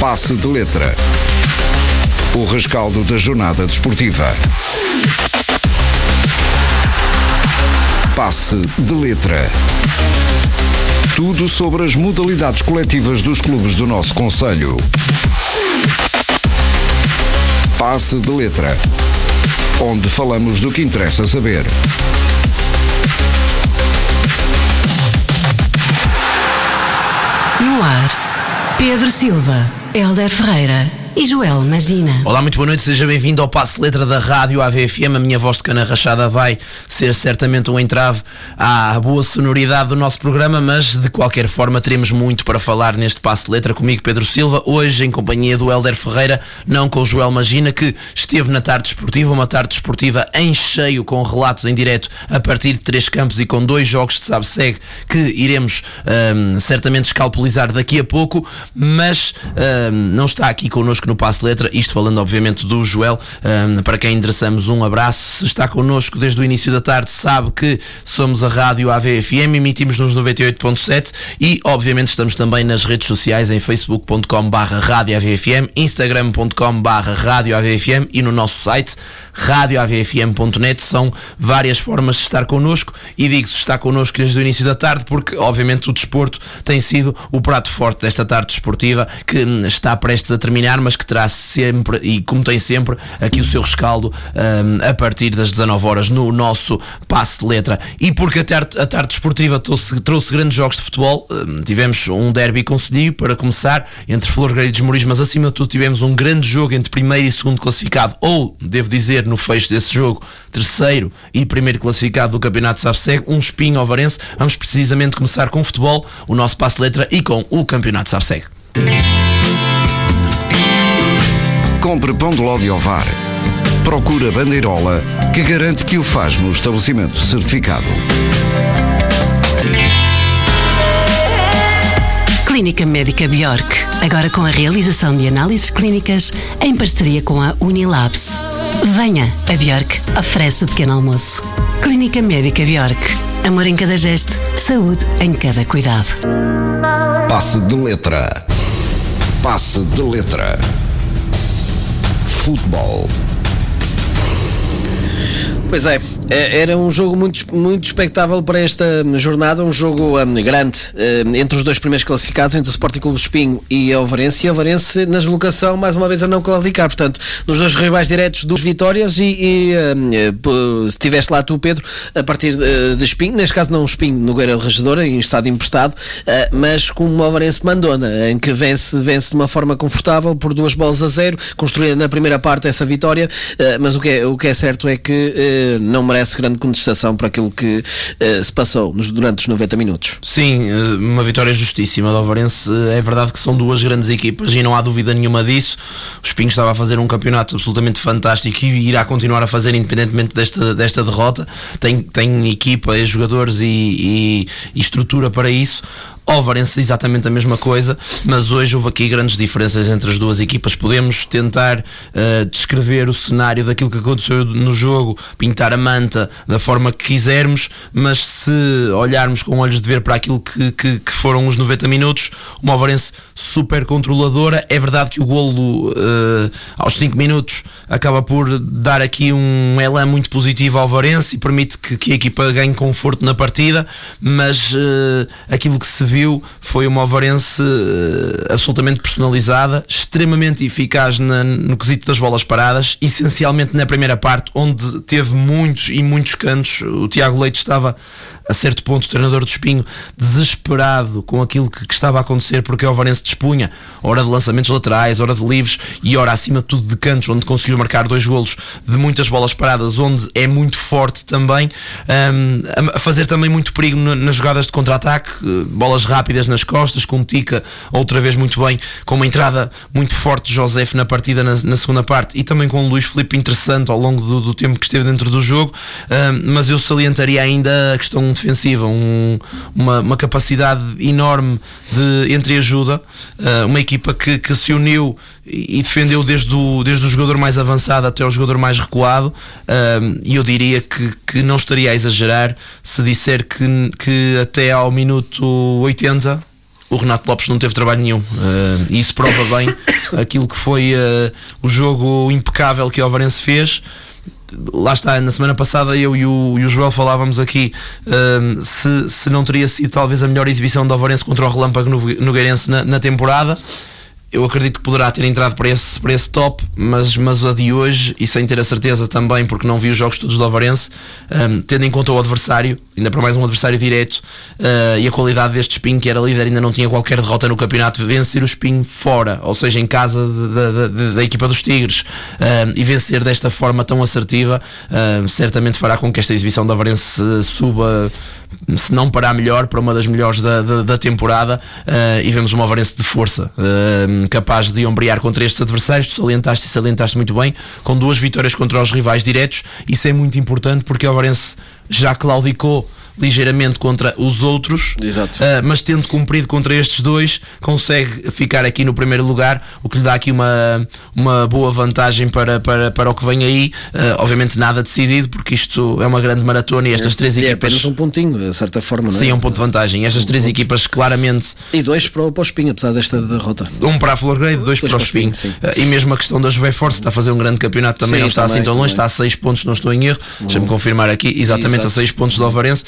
Passe de Letra. O rescaldo da jornada desportiva. Passe de Letra. Tudo sobre as modalidades coletivas dos clubes do nosso concelho. Passe de Letra. Onde falamos do que interessa saber. No ar, Pedro Silva, Hélder Ferreira e Joel Magina. Olá, muito boa noite, seja bem-vindo ao Passe de Letra da Rádio AVFM. A minha voz de cana rachada vai ser certamente um entrave à boa sonoridade do nosso programa, mas de qualquer forma teremos muito para falar neste Passe de Letra. Comigo, Pedro Silva, hoje em companhia do Hélder Ferreira, não com o Joel Magina, que esteve na tarde desportiva, uma tarde desportiva em cheio, com relatos em direto a partir de 3 campos e com 2 jogos de sabe-segue que iremos certamente escalpelizar daqui a pouco, mas não está aqui connosco no Passe de Letra, isto falando obviamente do Joel, para quem endereçamos um abraço. Se está connosco desde o início da tarde, sabe que somos a Rádio AVFM, emitimos nos 98.7 e obviamente estamos também nas redes sociais, em facebook.com/radioavfm, instagram.com/radioavfm e no nosso site radioavfm.net. São várias formas de estar connosco e digo-se está connosco desde o início da tarde porque obviamente o desporto tem sido o prato forte desta tarde desportiva, que está prestes a terminar, mas que terá sempre, e como tem sempre, aqui o seu rescaldo a partir das 19 horas no nosso Passe de Letra. E porque a tarde desportiva trouxe grandes jogos de futebol, tivemos um derby concelhio para começar, entre Florgueira e Desmoriz, mas acima de tudo tivemos um grande jogo entre primeiro e segundo classificado, ou, devo dizer, no fecho desse jogo, terceiro e primeiro classificado do campeonato sabe-segue, um Espinho Ovarense. Vamos precisamente começar com o futebol, o nosso Passe de Letra, e com o campeonato sabe-segue. Compre pão de ló de Ovar. Procura bandeirola que garante que o faz no estabelecimento certificado. Clínica Médica Bjork, agora com a realização de análises clínicas em parceria com a Unilabs. Venha, a Bjork oferece o pequeno almoço. Clínica Médica Bjork, amor em cada gesto, saúde em cada cuidado. Passe de Letra. Passe de Letra. Futebol. Pois é, era um jogo muito expectável para esta jornada, um jogo grande entre os dois primeiros classificados, entre o Sporting Clube de Espinho e a Ovarense. E a Ovarense na deslocação, mais uma vez a não classificar, portanto, nos dois rivais diretos, 2 vitórias e estiveste lá tu, Pedro, a partir de Espinho, neste caso não Espinho, Nogueira de Regedora, em estado emprestado, mas com uma Ovarense mandona, em que vence de uma forma confortável por 2-0, construída na primeira parte essa vitória, mas o que é certo é que não merece grande contestação por aquilo que se passou durante os 90 minutos. Sim, uma vitória justíssima da Ovarense. É verdade que são 2 grandes equipas e não há dúvida nenhuma disso. O Espinho estava a fazer um campeonato absolutamente fantástico e irá continuar a fazer independentemente desta derrota. Tem equipa, jogadores e estrutura para isso. Ovarense exatamente a mesma coisa, mas hoje houve aqui grandes diferenças entre as duas equipas. Podemos tentar descrever o cenário daquilo que aconteceu no jogo, pintar a manta da forma que quisermos, mas se olharmos com olhos de ver para aquilo que foram os 90 minutos, uma Ovarense super controladora. É verdade que o golo aos 5 minutos acaba por dar aqui um elan muito positivo ao Ovarense e permite que a equipa ganhe conforto na partida, mas aquilo que se viu foi uma Ovarense absolutamente personalizada, extremamente eficaz no quesito das bolas paradas, essencialmente na primeira parte, onde teve muitos cantos. O Tiago Leite estava, a certo ponto, o treinador do Espinho, desesperado com aquilo que estava a acontecer, porque a Ovarense dispunha ora de lançamentos laterais, ora de livres e ora acima de tudo de cantos, onde conseguiu marcar 2 golos de muitas bolas paradas, onde é muito forte também, a fazer também muito perigo nas jogadas de contra-ataque, bolas rápidas nas costas, com o Tica outra vez muito bem, com uma entrada muito forte de Josef na partida na segunda parte, e também com o Luís Filipe interessante ao longo do tempo que esteve dentro do jogo, mas eu salientaria ainda a questão defensiva, uma capacidade enorme de entreajuda, uma equipa que se uniu e defendeu desde o jogador mais avançado até o jogador mais recuado, e eu diria que não estaria a exagerar se disser que até ao minuto 80 o Renato Lopes não teve trabalho nenhum, e isso prova bem aquilo que foi o jogo impecável que o Ovarense fez. Lá está, na semana passada eu e o Joel falávamos aqui se não teria sido talvez a melhor exibição do Ovarense contra o Relâmpago Nogueirense na temporada. Eu acredito que poderá ter entrado para esse top, mas a de hoje, e sem ter a certeza também, porque não vi os jogos todos do Ovarense, tendo em conta o adversário, ainda para mais um adversário direto, e a qualidade deste Espinho, que era líder, ainda não tinha qualquer derrota no campeonato, vencer o Espinho fora, ou seja, em casa da equipa dos Tigres, e vencer desta forma tão assertiva, certamente fará com que esta exibição do Ovarense suba, se não para a melhor, para uma das melhores da temporada, e vemos uma Ovarense de força, capaz de ombrear contra estes adversários. Tu salientaste muito bem, com 2 vitórias contra os rivais diretos. Isso é muito importante porque o Ovarense já claudicou ligeiramente contra os outros, mas tendo cumprido contra estes 2, consegue ficar aqui no primeiro lugar, o que lhe dá aqui uma boa vantagem para o que vem aí. Obviamente nada decidido, porque isto é uma grande maratona e estas 3 equipas... É apenas um pontinho, de certa forma, não é? Sim, é um ponto de vantagem. Estas 3 equipas claramente... E 2 para o Espinho, apesar desta derrota. 1 para a Flor Grade, 2 para o Espinho. E mesmo a questão da Juve Force, está a fazer um grande campeonato também, sim, não está assim tão longe, está a 6 pontos, não estou em erro. Deixa-me confirmar aqui, exatamente a 6 pontos do Ovarense.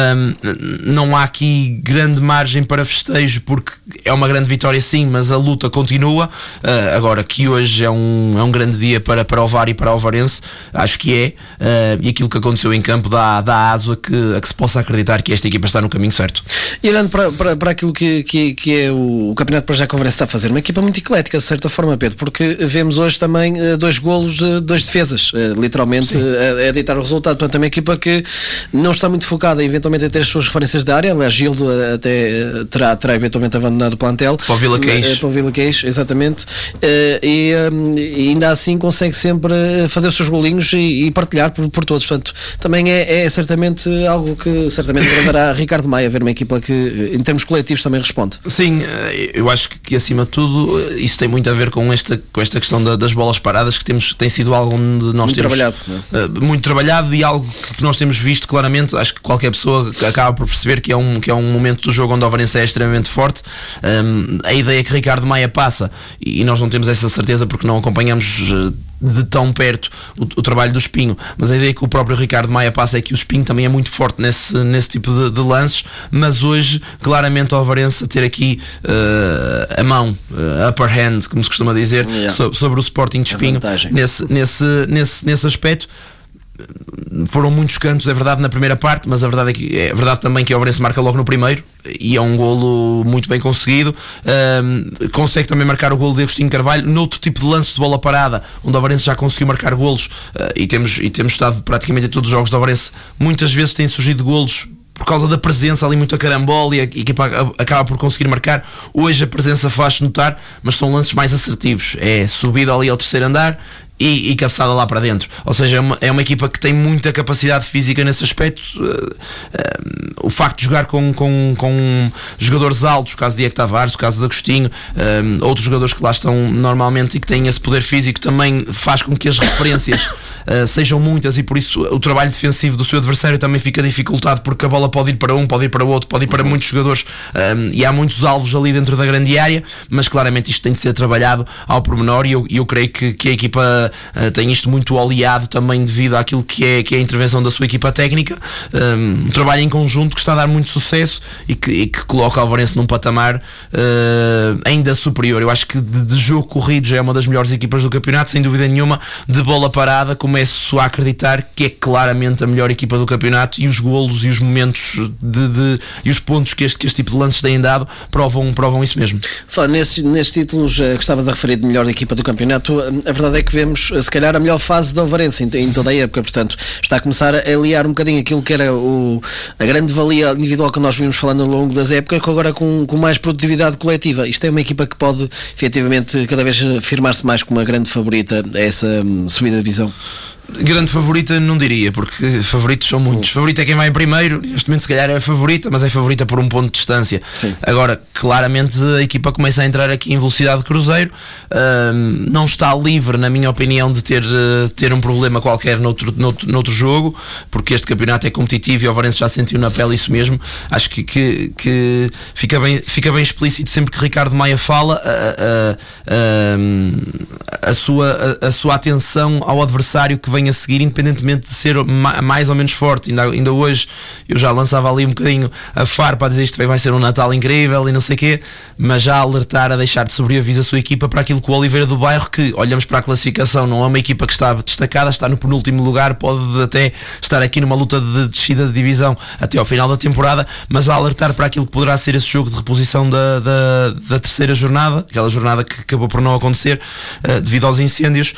Não há aqui grande margem para festejo, porque é uma grande vitória sim, mas a luta continua. Agora que hoje é um grande dia para o VAR e para o Ovarense, acho que é, e aquilo que aconteceu em campo dá aso a que se possa acreditar que esta equipa está no caminho certo. E olhando para aquilo que é o campeonato para já que o Ovarense está a fazer, uma equipa muito eclética de certa forma, Pedro, porque vemos hoje também 2 golos, 2 defesas, literalmente a deitar o resultado. Portanto, é uma equipa que não está muito focada eventualmente a ter as suas referências da área. Aliás, Gildo até terá eventualmente abandonado o plantel para o Vila Queixo, exatamente, e ainda assim consegue sempre fazer os seus golinhos e partilhar por todos. Portanto, também é certamente algo que certamente agradará a Ricardo Maia, ver uma equipa que em termos coletivos também responde. Sim, eu acho que acima de tudo isso tem muito a ver com esta questão das bolas paradas, que tem sido algo onde nós muito temos trabalhado, muito trabalhado, e algo que nós temos visto claramente. Acho que qualquer pessoa acaba por perceber que é um momento do jogo onde o Ovarense é extremamente forte. A ideia que Ricardo Maia passa, e nós não temos essa certeza porque não acompanhamos de tão perto o trabalho do Espinho, mas a ideia que o próprio Ricardo Maia passa é que o Espinho também é muito forte nesse tipo de lances, mas hoje claramente o Ovarense a ter aqui a mão, upper hand, como se costuma dizer, sobre o Sporting de Espinho, nesse aspecto. Foram muitos cantos, é verdade, na primeira parte, mas a verdade é verdade também que o Ovarense marca logo no primeiro, e é um golo muito bem conseguido. Consegue também marcar o golo de Agostinho Carvalho noutro tipo de lances de bola parada, onde o Ovarense já conseguiu marcar golos, e temos estado praticamente em todos os jogos do Ovarense. Muitas vezes têm surgido golos por causa da presença ali, muito a carambola, e a equipa acaba por conseguir marcar. Hoje a presença faz-se notar, mas são lances mais assertivos, é subida ali ao terceiro andar e cabeçada lá para dentro. Ou seja, é uma equipa que tem muita capacidade física nesse aspecto. O facto de jogar com jogadores altos, o caso de Diego Tavares, o caso de Agostinho, outros jogadores que lá estão normalmente e que têm esse poder físico, também faz com que as referências sejam muitas, e por isso o trabalho defensivo do seu adversário também fica dificultado, porque a bola pode ir para um, pode ir para o outro, pode ir para muitos jogadores, e há muitos alvos ali dentro da grande área. Mas claramente isto tem de ser trabalhado ao pormenor, e eu creio que a equipa tem isto muito oleado também devido àquilo que é a intervenção da sua equipa técnica. Um trabalho em conjunto que está a dar muito sucesso e que coloca o Ovarense num patamar ainda superior. Eu acho que de jogo corrido já é uma das melhores equipas do campeonato, sem dúvida nenhuma. De bola parada começo a acreditar que é claramente a melhor equipa do campeonato, e os golos e os momentos e os pontos que este tipo de lances têm dado provam isso mesmo. Nesses títulos que estavas a referir de melhor equipa do campeonato, a verdade é que vemos se calhar a melhor fase da Ovarense em toda a época. Portanto, está a começar a aliar um bocadinho aquilo que era a grande valia individual que nós vimos falando ao longo das épocas, agora com mais produtividade coletiva. Isto é uma equipa que pode efetivamente cada vez firmar-se mais como uma grande favorita a essa subida de divisão. Grande favorita não diria, porque favoritos são muitos. Favorita é quem vai em primeiro, neste momento se calhar é a favorita, mas é favorita por um ponto de distância. Sim. Agora, claramente a equipa começa a entrar aqui em velocidade de cruzeiro, não está livre, na minha opinião, de ter um problema qualquer noutro jogo, porque este campeonato é competitivo e o Ovarense já sentiu na pele isso mesmo. Acho que fica bem explícito sempre que Ricardo Maia fala a sua atenção ao adversário que vem a seguir, independentemente de ser mais ou menos forte. Ainda hoje eu já lançava ali um bocadinho a farpa a dizer isto vai ser um Natal incrível e não sei o quê, mas já a alertar, a deixar de sobreaviso a sua equipa para aquilo que o Oliveira do Bairro, que olhamos para a classificação, não é uma equipa que está destacada, está no penúltimo lugar, pode até estar aqui numa luta de descida de divisão até ao final da temporada, mas a alertar para aquilo que poderá ser esse jogo de reposição da terceira jornada, aquela jornada que acabou por não acontecer devido aos incêndios,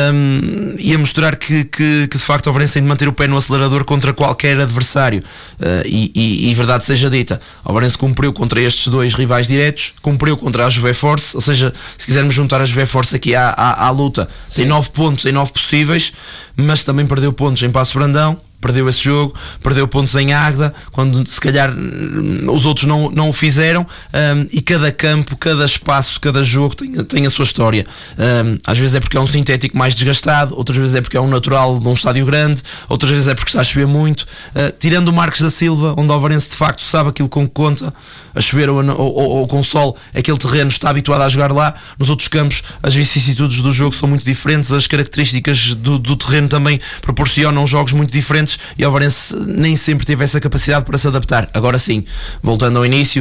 e a mostrar que de facto o Ovarense tem de manter o pé no acelerador contra qualquer adversário, e verdade seja dita, o Ovarense cumpriu contra estes dois rivais diretos, cumpriu contra a Juve Force, ou seja, se quisermos juntar a Juve Force aqui à luta, tem 9 pontos em 9 possíveis, mas também perdeu pontos em Paços Brandão, perdeu esse jogo, perdeu pontos em Águeda, quando se calhar os outros não o fizeram, e cada campo, cada espaço, cada jogo tem a sua história. Às vezes é porque é um sintético mais desgastado, outras vezes é porque é um natural de um estádio grande, outras vezes é porque está a chover muito. Tirando o Marcos da Silva, onde o Ovarense de facto sabe aquilo com que conta, a chover ou com sol, aquele terreno está habituado a jogar lá. Nos outros campos as vicissitudes do jogo são muito diferentes, as características do terreno também proporcionam jogos muito diferentes, e o Ovarense nem sempre teve essa capacidade para se adaptar. Agora sim, voltando ao início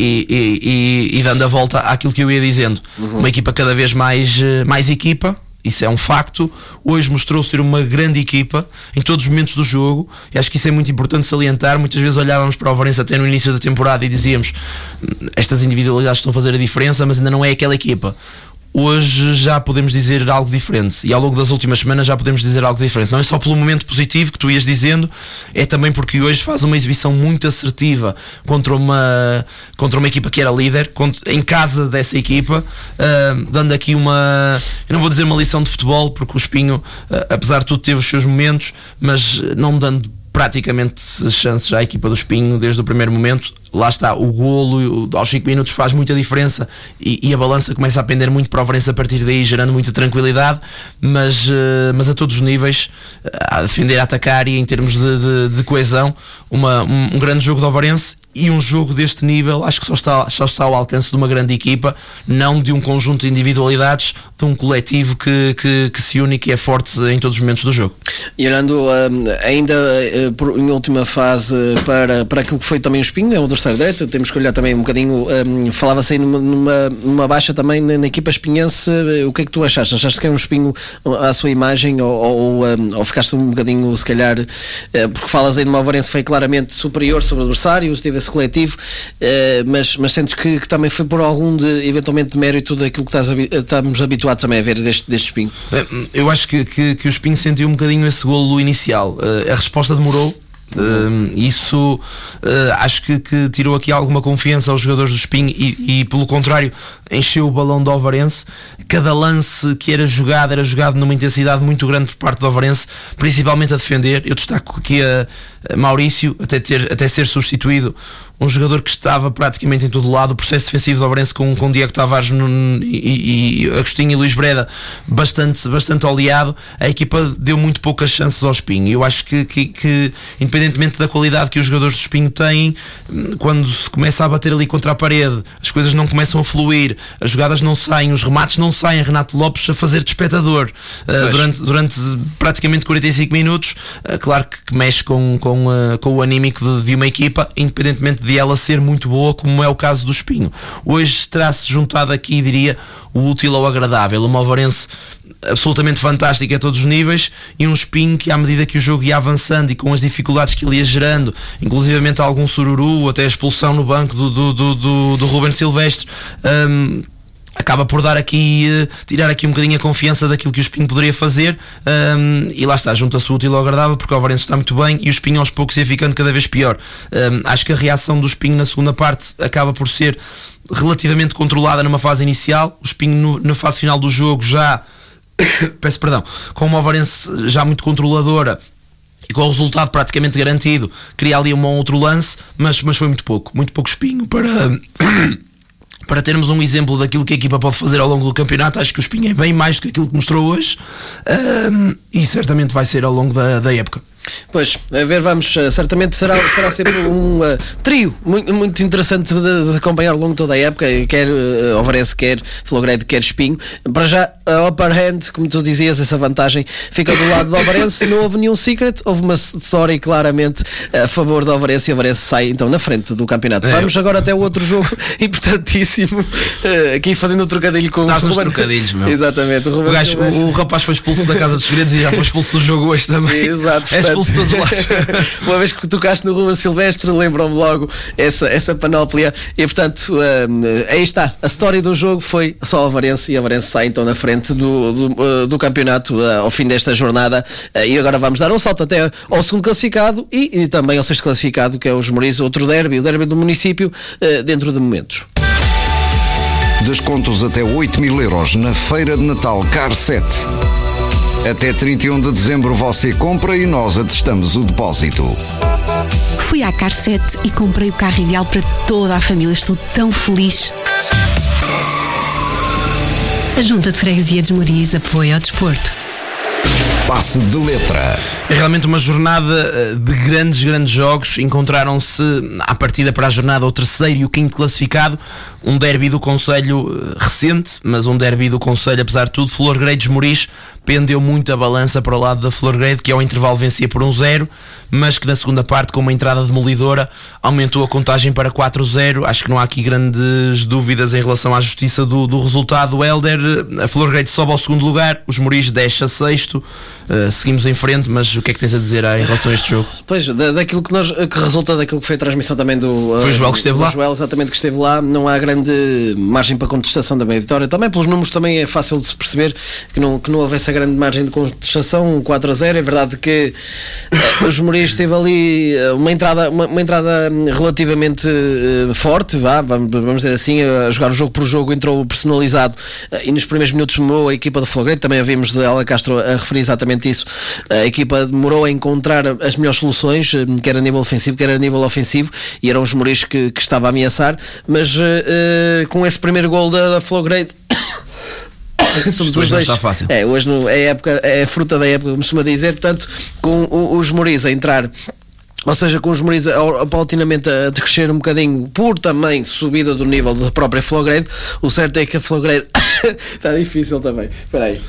e dando a volta àquilo que eu ia dizendo, uma equipa cada vez mais equipa, isso é um facto. Hoje mostrou ser uma grande equipa em todos os momentos do jogo, e acho que isso é muito importante salientar. Muitas vezes olhávamos para o Ovarense até no início da temporada e dizíamos, estas individualidades estão a fazer a diferença, mas ainda não é aquela equipa. Hoje já podemos dizer algo diferente, e ao longo das últimas semanas já podemos dizer algo diferente. Não é só pelo momento positivo que tu ias dizendo, é também porque hoje faz uma exibição muito assertiva contra uma equipa que era líder, em casa dessa equipa, dando aqui eu não vou dizer uma lição de futebol, porque o Espinho, apesar de tudo, teve os seus momentos, mas não dando praticamente chances à equipa do Espinho desde o primeiro momento. Lá está, o golo aos 5 minutos faz muita diferença, e a balança começa a pender muito para o Ovarense a partir daí, gerando muita tranquilidade, mas a todos os níveis, a defender, a atacar, e em termos de coesão, um grande jogo do Ovarense, e um jogo deste nível acho que só está ao alcance de uma grande equipa, não de um conjunto de individualidades, de um coletivo que se une e que é forte em todos os momentos do jogo. E olhando ainda em última fase para aquilo que foi também o Espinho, é um adversário direto, temos que olhar também um bocadinho, falava-se aí numa baixa também na equipa espinhense. O que é que tu achaste? Achaste que é um Espinho à sua imagem, ou ficaste um bocadinho, se calhar, porque falas aí de uma Ovarense foi claramente superior sobre o adversário, teve esse coletivo, mas sentes que também foi por eventualmente de mérito daquilo que estamos habituados também a ver deste Espinho? Eu acho que o Espinho sentiu um bocadinho esse golo inicial, a resposta demorou. Isso acho que tirou aqui alguma confiança aos jogadores do Espinho, e pelo contrário encheu o balão do Ovarense. Cada lance que era jogado numa intensidade muito grande por parte do Ovarense, principalmente a defender. Eu destaco aqui a Maurício, até ser substituído, um jogador que estava praticamente em todo lado. O processo defensivo do Ovarense com Diego Tavares e Agostinho e Luís Breda bastante oleado. A equipa deu muito poucas chances ao Espinho. Eu acho que independentemente da qualidade que os jogadores do Espinho têm, quando se começa a bater ali contra a parede, as coisas não começam a fluir, as jogadas não saem, os remates não saem. Renato Lopes a fazer de espectador durante praticamente 45 minutos, claro que mexe com o anímico de uma equipa, independentemente de ela ser muito boa, como é o caso do Espinho. Hoje terá-se juntado aqui, diria, o útil ao agradável. Uma Ovarense absolutamente fantástica a todos os níveis, e um Espinho que, à medida que o jogo ia avançando e com as dificuldades que ele ia gerando, inclusivamente algum sururu, até a expulsão no banco do Ruben Silvestre, acaba por tirar aqui um bocadinho a confiança daquilo que o Espinho poderia fazer, e lá está, junta-se o útil ao agradável, porque o Ovarense está muito bem e o Espinho aos poucos ia ficando cada vez pior. Acho que a reação do Espinho na segunda parte acaba por ser relativamente controlada numa fase inicial. O Espinho na fase final do jogo já peço perdão, com uma Ovarense já muito controladora e com o resultado praticamente garantido, queria ali um outro lance, mas foi muito pouco espinho para termos um exemplo daquilo que a equipa pode fazer ao longo do campeonato. Acho que o Espinho é bem mais do que aquilo que mostrou hoje, e certamente vai ser ao longo da época. Pois, a ver, vamos, certamente será sempre um trio muito interessante de acompanhar ao longo de toda a época, quer Ovarense, quer Flograde, quer Espinho. Para já, a upper hand, como tu dizias, essa vantagem fica do lado do Ovarense. Não houve nenhum secret, houve uma história claramente a favor do Ovarense, e o Ovarense sai então na frente do campeonato. Vamos agora até o outro jogo importantíssimo, aqui fazendo o trocadilho com Estás o nos trocadilhos, meu. Exatamente, o rapaz foi expulso da Casa dos Segredos e já foi expulso do jogo hoje também. Exato, é expulso de todos os lados. Uma vez que tocaste no Ruben Silvestre, lembram-me logo essa panóplia, e portanto aí está, a história do jogo foi só o Ovarense, e o Ovarense sai então na frente do campeonato ao fim desta jornada, e agora vamos dar um salto até ao segundo classificado e também ao sexto classificado, que é os Moriz, outro derby, o derby do município, dentro de momentos. Descontos até 8.000 euros na Feira de Natal Car 7. Até 31 de dezembro você compra e nós atestamos o depósito. Fui à Car 7 e comprei o carro ideal para toda a família. Estou tão feliz. A Junta de Freguesia de Moriz apoia ao desporto. Passe de letra. É realmente uma jornada de grandes jogos. Encontraram-se à partida para a jornada o terceiro e o quinto classificado. Um derby do concelho recente, mas um derby do concelho apesar de tudo. Florgrade Moriz pendeu muito a balança para o lado da Florgrade, que ao intervalo vencia por 1-0, mas que na segunda parte, com uma entrada demolidora, aumentou a contagem para 4-0. Acho que não há aqui grandes dúvidas em relação à justiça do resultado do Helder. A Florgrade sobe ao segundo lugar, os Moriz desce a sexto. Seguimos em frente, mas o que é que tens a dizer em relação a este jogo? Pois, daquilo que resulta daquilo que foi a transmissão também do... Foi o Joel que esteve lá? Joel, exatamente, que esteve lá. Não há grande margem para contestação da meia vitória. Também pelos números também é fácil de se perceber que não houve essa grande margem de contestação. 4-0, é verdade que os Moriz teve ali uma entrada relativamente forte, vamos dizer assim, a jogar o jogo por jogo, entrou personalizado, e nos primeiros minutos demorou a equipa do Florgrade, também ouvimos de Ela Castro a referir exatamente isso. A equipa demorou a encontrar as melhores soluções, quer a nível ofensivo, quer a nível ofensivo, e eram os Moriz que estava a ameaçar, mas com esse primeiro gol da Florgrade hoje não está fácil. Hoje é a fruta da época, como se costuma dizer. Portanto, com os Moriz a entrar, ou seja, com os Moriz paulatinamente a crescer um bocadinho por também subida do nível da própria Florgrade. O certo é que a Florgrade está difícil também. Espera aí.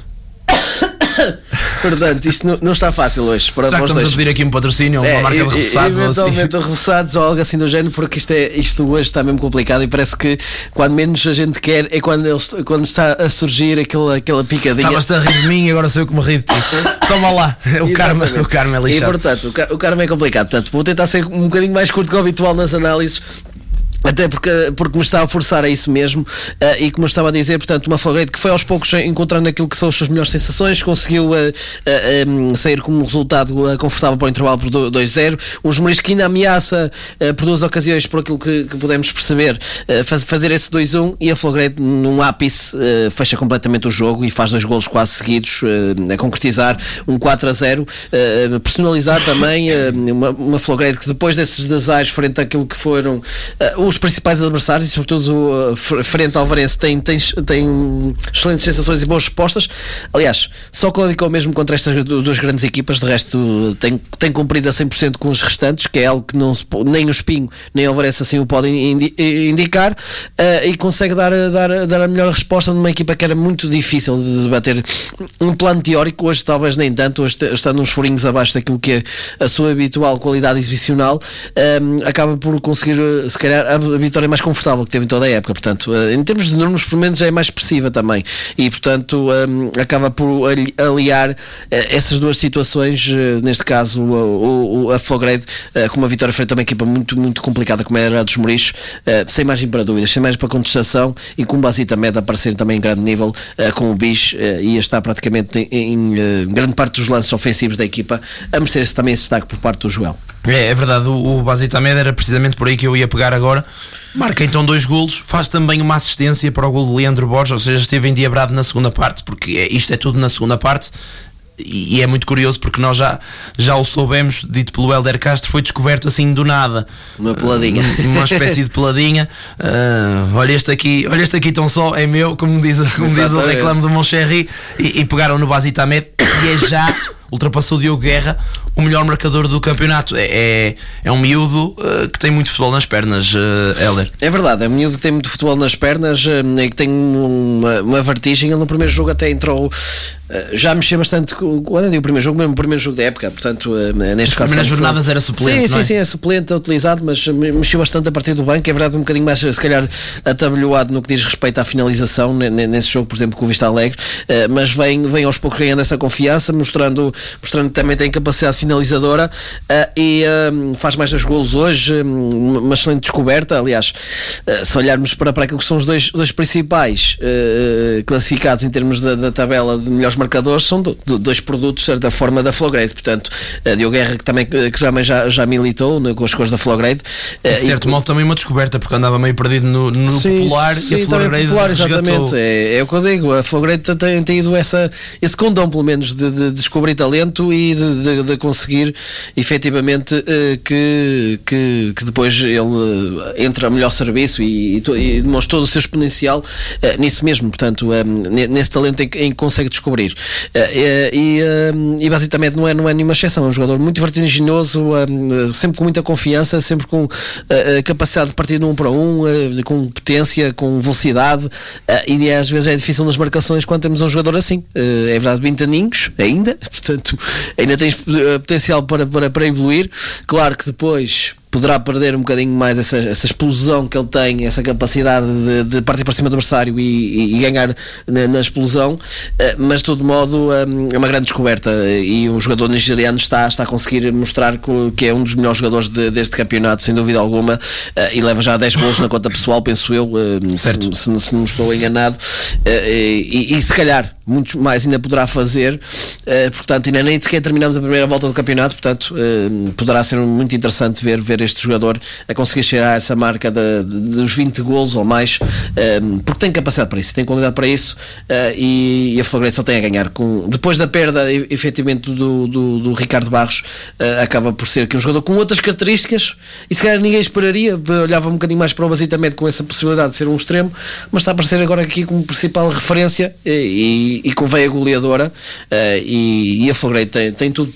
Portanto, isto não está fácil hoje. Será que estamos a pedir aqui um patrocínio, uma marca de repousados? Eventualmente repousados ou algo assim do género, porque isto hoje está mesmo complicado, e parece que quando menos a gente quer é quando está a surgir aquela picadinha. Estavas-te a rir de mim e agora sou eu que me ri de ti. Toma lá, o karma é lixado. E portanto, o karma é complicado. Portanto, vou tentar ser um bocadinho mais curto que o habitual nas análises, até porque me está a forçar a isso mesmo, e como eu estava a dizer, portanto, uma Florgrade que foi aos poucos encontrando aquilo que são as suas melhores sensações, conseguiu sair com um resultado confortável para o intervalo por 2-0. Os Moriz que ainda ameaça por duas ocasiões, por aquilo que pudemos perceber, fazer esse 2-1, e a Florgrade num ápice fecha completamente o jogo e faz 2 golos quase seguidos, a concretizar um 4-0, personalizar também uma Florgrade que depois desses desaires frente àquilo que foram os principais adversários, e sobretudo frente ao Ovarense, tem excelentes sensações e boas respostas. Aliás, só claudicou mesmo contra estas duas grandes equipas. De resto, tem cumprido a 100% com os restantes, que é algo que nem o Espinho nem o Ovarense assim o podem indicar, e consegue dar a melhor resposta numa equipa que era muito difícil de bater. Um plano teórico, hoje talvez nem tanto, hoje está uns furinhos abaixo daquilo que é a sua habitual qualidade exibicional, acaba por conseguir, se calhar, a vitória mais confortável que teve em toda a época. Portanto, em termos de números, pelo menos é mais expressiva também, e portanto acaba por aliar essas duas situações, neste caso a Florgrade com uma vitória frente a uma equipa muito, muito complicada como era a dos Moriz, sem margem para dúvidas, sem margem para contestação, e com o Basita Med a aparecer também em grande nível, com o Bis, e está praticamente em grande parte dos lances ofensivos da equipa, a merecer também esse destaque por parte do Joel. É verdade, o Basita Med era precisamente por aí que eu ia pegar agora. Marca então 2 golos, faz também uma assistência para o gol de Leandro Borges, ou seja, esteve endiabrado na segunda parte, porque isto é tudo na segunda parte. E é muito curioso porque nós já o soubemos, dito pelo Hélder Castro, foi descoberto assim do nada, uma peladinha, uma espécie de peladinha. Olha este aqui tão só, é meu, como diz o reclame do Moncherry, e pegaram no Basitamed, e já ultrapassou o Diogo Guerra, o melhor marcador do campeonato. É um miúdo que tem muito futebol nas pernas, Hélder. É verdade, é um miúdo que tem muito futebol nas pernas e que tem uma vertigem. Ele no primeiro jogo até entrou, já mexeu bastante quando eu digo o primeiro jogo, mesmo o primeiro jogo da época, portanto, neste caso. Nas jornadas era suplente. Sim, é suplente, é utilizado, mas mexeu bastante a partir do banco. É verdade, um bocadinho mais, se calhar, atabalhoado no que diz respeito à finalização, nesse jogo, por exemplo, com o Vista Alegre, mas vem aos poucos ganhando essa confiança, mostrando que também tem capacidade finalizadora, e faz mais 2 golos hoje, uma excelente descoberta. Aliás, se olharmos para aquilo que são os dois principais classificados em termos da tabela de melhores marcadores, são 2 produtos, de certa forma, da Flowgrade. Portanto, Diogo Guerra, que também já militou com as cores da Flowgrade, de certo modo também uma descoberta, porque andava meio perdido no popular, sim, e a Flowgrade popular, exatamente, é o que eu digo. A Flowgrade tem ido esse condão, pelo menos, de descobrir talento e de conseguir efetivamente que depois ele entra a melhor serviço e demonstra todo o seu exponencial nisso mesmo. Portanto, nesse talento em que consegue descobrir, e basicamente não é nenhuma exceção. É um jogador muito vertiginoso, sempre com muita confiança, sempre com capacidade de partir de 1 para 1, com potência, com velocidade, e às vezes é difícil nas marcações quando temos um jogador assim. É verdade, 20 aninhos ainda, portanto ainda tens potencial para evoluir. Claro que depois poderá perder um bocadinho mais essa explosão que ele tem, essa capacidade de partir para cima do adversário e ganhar na explosão, mas de todo modo é uma grande descoberta, e o jogador nigeriano está a conseguir mostrar que é um dos melhores jogadores deste campeonato, sem dúvida alguma, e leva já 10 golos na conta pessoal, penso eu, se não estou enganado, e se calhar muitos mais ainda poderá fazer, portanto ainda nem sequer terminamos a primeira volta do campeonato, portanto poderá ser muito interessante ver este jogador a conseguir chegar a essa marca dos 20 golos ou mais, porque tem capacidade para isso, tem qualidade para isso, e a Flowgrade só tem a ganhar depois da perda efetivamente do Ricardo Barros. Acaba por ser que um jogador com outras características, e se calhar ninguém esperaria, olhava um bocadinho mais para o Basitamed com essa possibilidade de ser um extremo, mas está a aparecer agora aqui como principal referência e com veia goleadora, e a Flowgrade tem tudo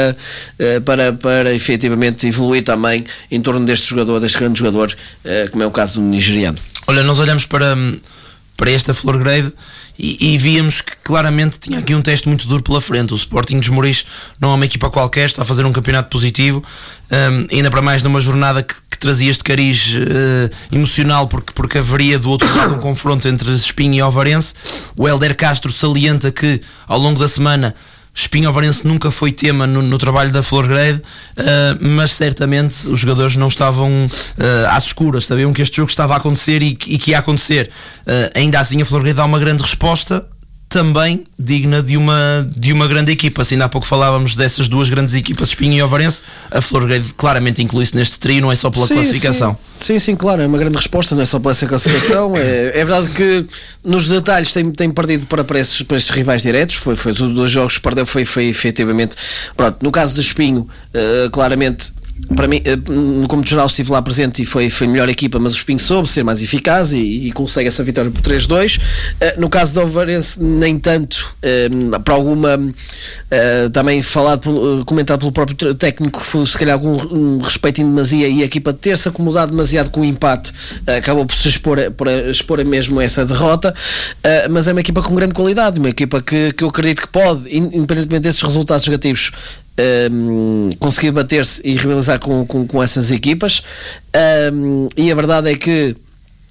para efetivamente evoluir também em torno deste grande jogador, como é o caso do nigeriano. Olha, nós olhamos para esta Flowgrade e víamos que claramente tinha aqui um teste muito duro pela frente. O Sporting de Esmoriz não é uma equipa qualquer, está a fazer um campeonato positivo, ainda para mais numa jornada que trazia este cariz emocional, porque haveria do outro lado um confronto entre Espinho e Ovarense. O Hélder Castro salienta que ao longo da semana Espinho Ovarense nunca foi tema no trabalho da Flowgrade, mas certamente os jogadores não estavam às escuras, sabiam que este jogo estava a acontecer e que ia acontecer. Ainda assim a Flowgrade dá uma grande resposta, também digna de uma grande equipa. Se ainda há pouco falávamos dessas 2 grandes equipas, Espinho e Ovarense, a Flowgrade claramente inclui-se neste trio, não é só pela classificação. Sim, claro, é uma grande resposta, não é só pela essa classificação. É verdade que nos detalhes tem perdido para estes rivais diretos. Foi os 2 jogos que perdeu, foi efetivamente. Pronto, no caso do Espinho, claramente, para mim, como geral, estive lá presente e foi a melhor equipa, mas o Espinho soube ser mais eficaz e consegue essa vitória por 3-2. No caso do Ovarense, nem tanto, para alguma, também comentado pelo próprio técnico, foi se calhar algum respeito em demasia, e a equipa ter-se acomodado demasiado com o empate acabou por se expor mesmo essa derrota, mas é uma equipa com grande qualidade, uma equipa que eu acredito que pode, independentemente desses resultados negativos, conseguir bater-se e rivalizar com essas equipas, e a verdade é que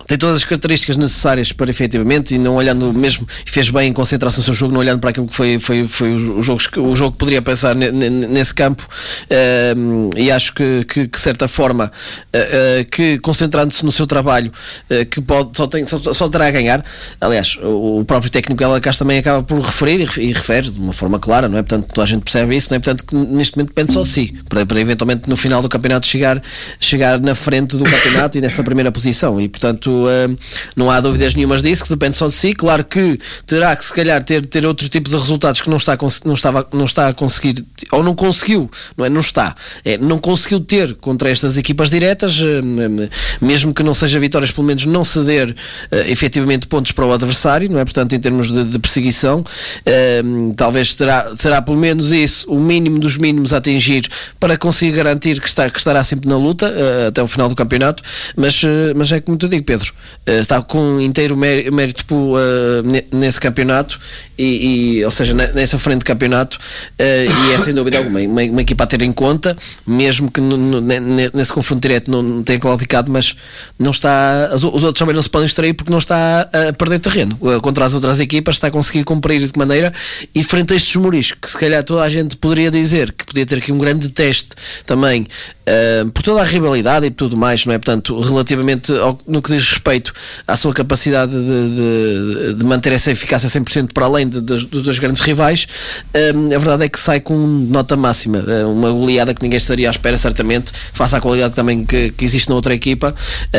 tem todas as características necessárias para efetivamente, e não olhando mesmo, fez bem em concentrar-se no seu jogo, não olhando para aquilo que foi o jogo que poderia pensar nesse campo, e acho que de certa forma, que concentrando-se no seu trabalho, que só terá a ganhar. Aliás, o próprio técnico Hélio Castro também acaba por referir e refere de uma forma clara, não é? Portanto, toda a gente percebe isso, não é? Portanto, que neste momento depende só de si, para eventualmente no final do campeonato chegar na frente do campeonato e nessa primeira posição, e portanto não há dúvidas nenhumas disso, que depende só de si. Claro que terá que se calhar ter outro tipo de resultados que não está a conseguir, ou não conseguiu, não conseguiu ter contra estas equipas diretas, mesmo que não seja vitórias, pelo menos não ceder efetivamente pontos para o adversário, não é? Portanto, em termos de perseguição, talvez será pelo menos isso o mínimo dos mínimos a atingir para conseguir garantir que estará sempre na luta até o final do campeonato, mas é como te digo, Pedro, está com inteiro mérito nesse campeonato, ou seja, nessa frente de campeonato, e é sem dúvida alguma uma equipa a ter em conta, mesmo que nesse confronto direto não tenha claudicado, mas não está, os outros também não se podem extrair, porque não está a perder terreno contra as outras equipas, está a conseguir cumprir de que maneira, e frente a estes Muris, que se calhar toda a gente poderia dizer que podia ter aqui um grande teste também, por toda a rivalidade e tudo mais, não é? Portanto, relativamente no que diz respeito à sua capacidade de manter essa eficácia 100% para além dos dois grandes rivais, a verdade é que sai com nota máxima, uma goleada que ninguém estaria à espera, certamente, face à qualidade também que existe na outra equipa,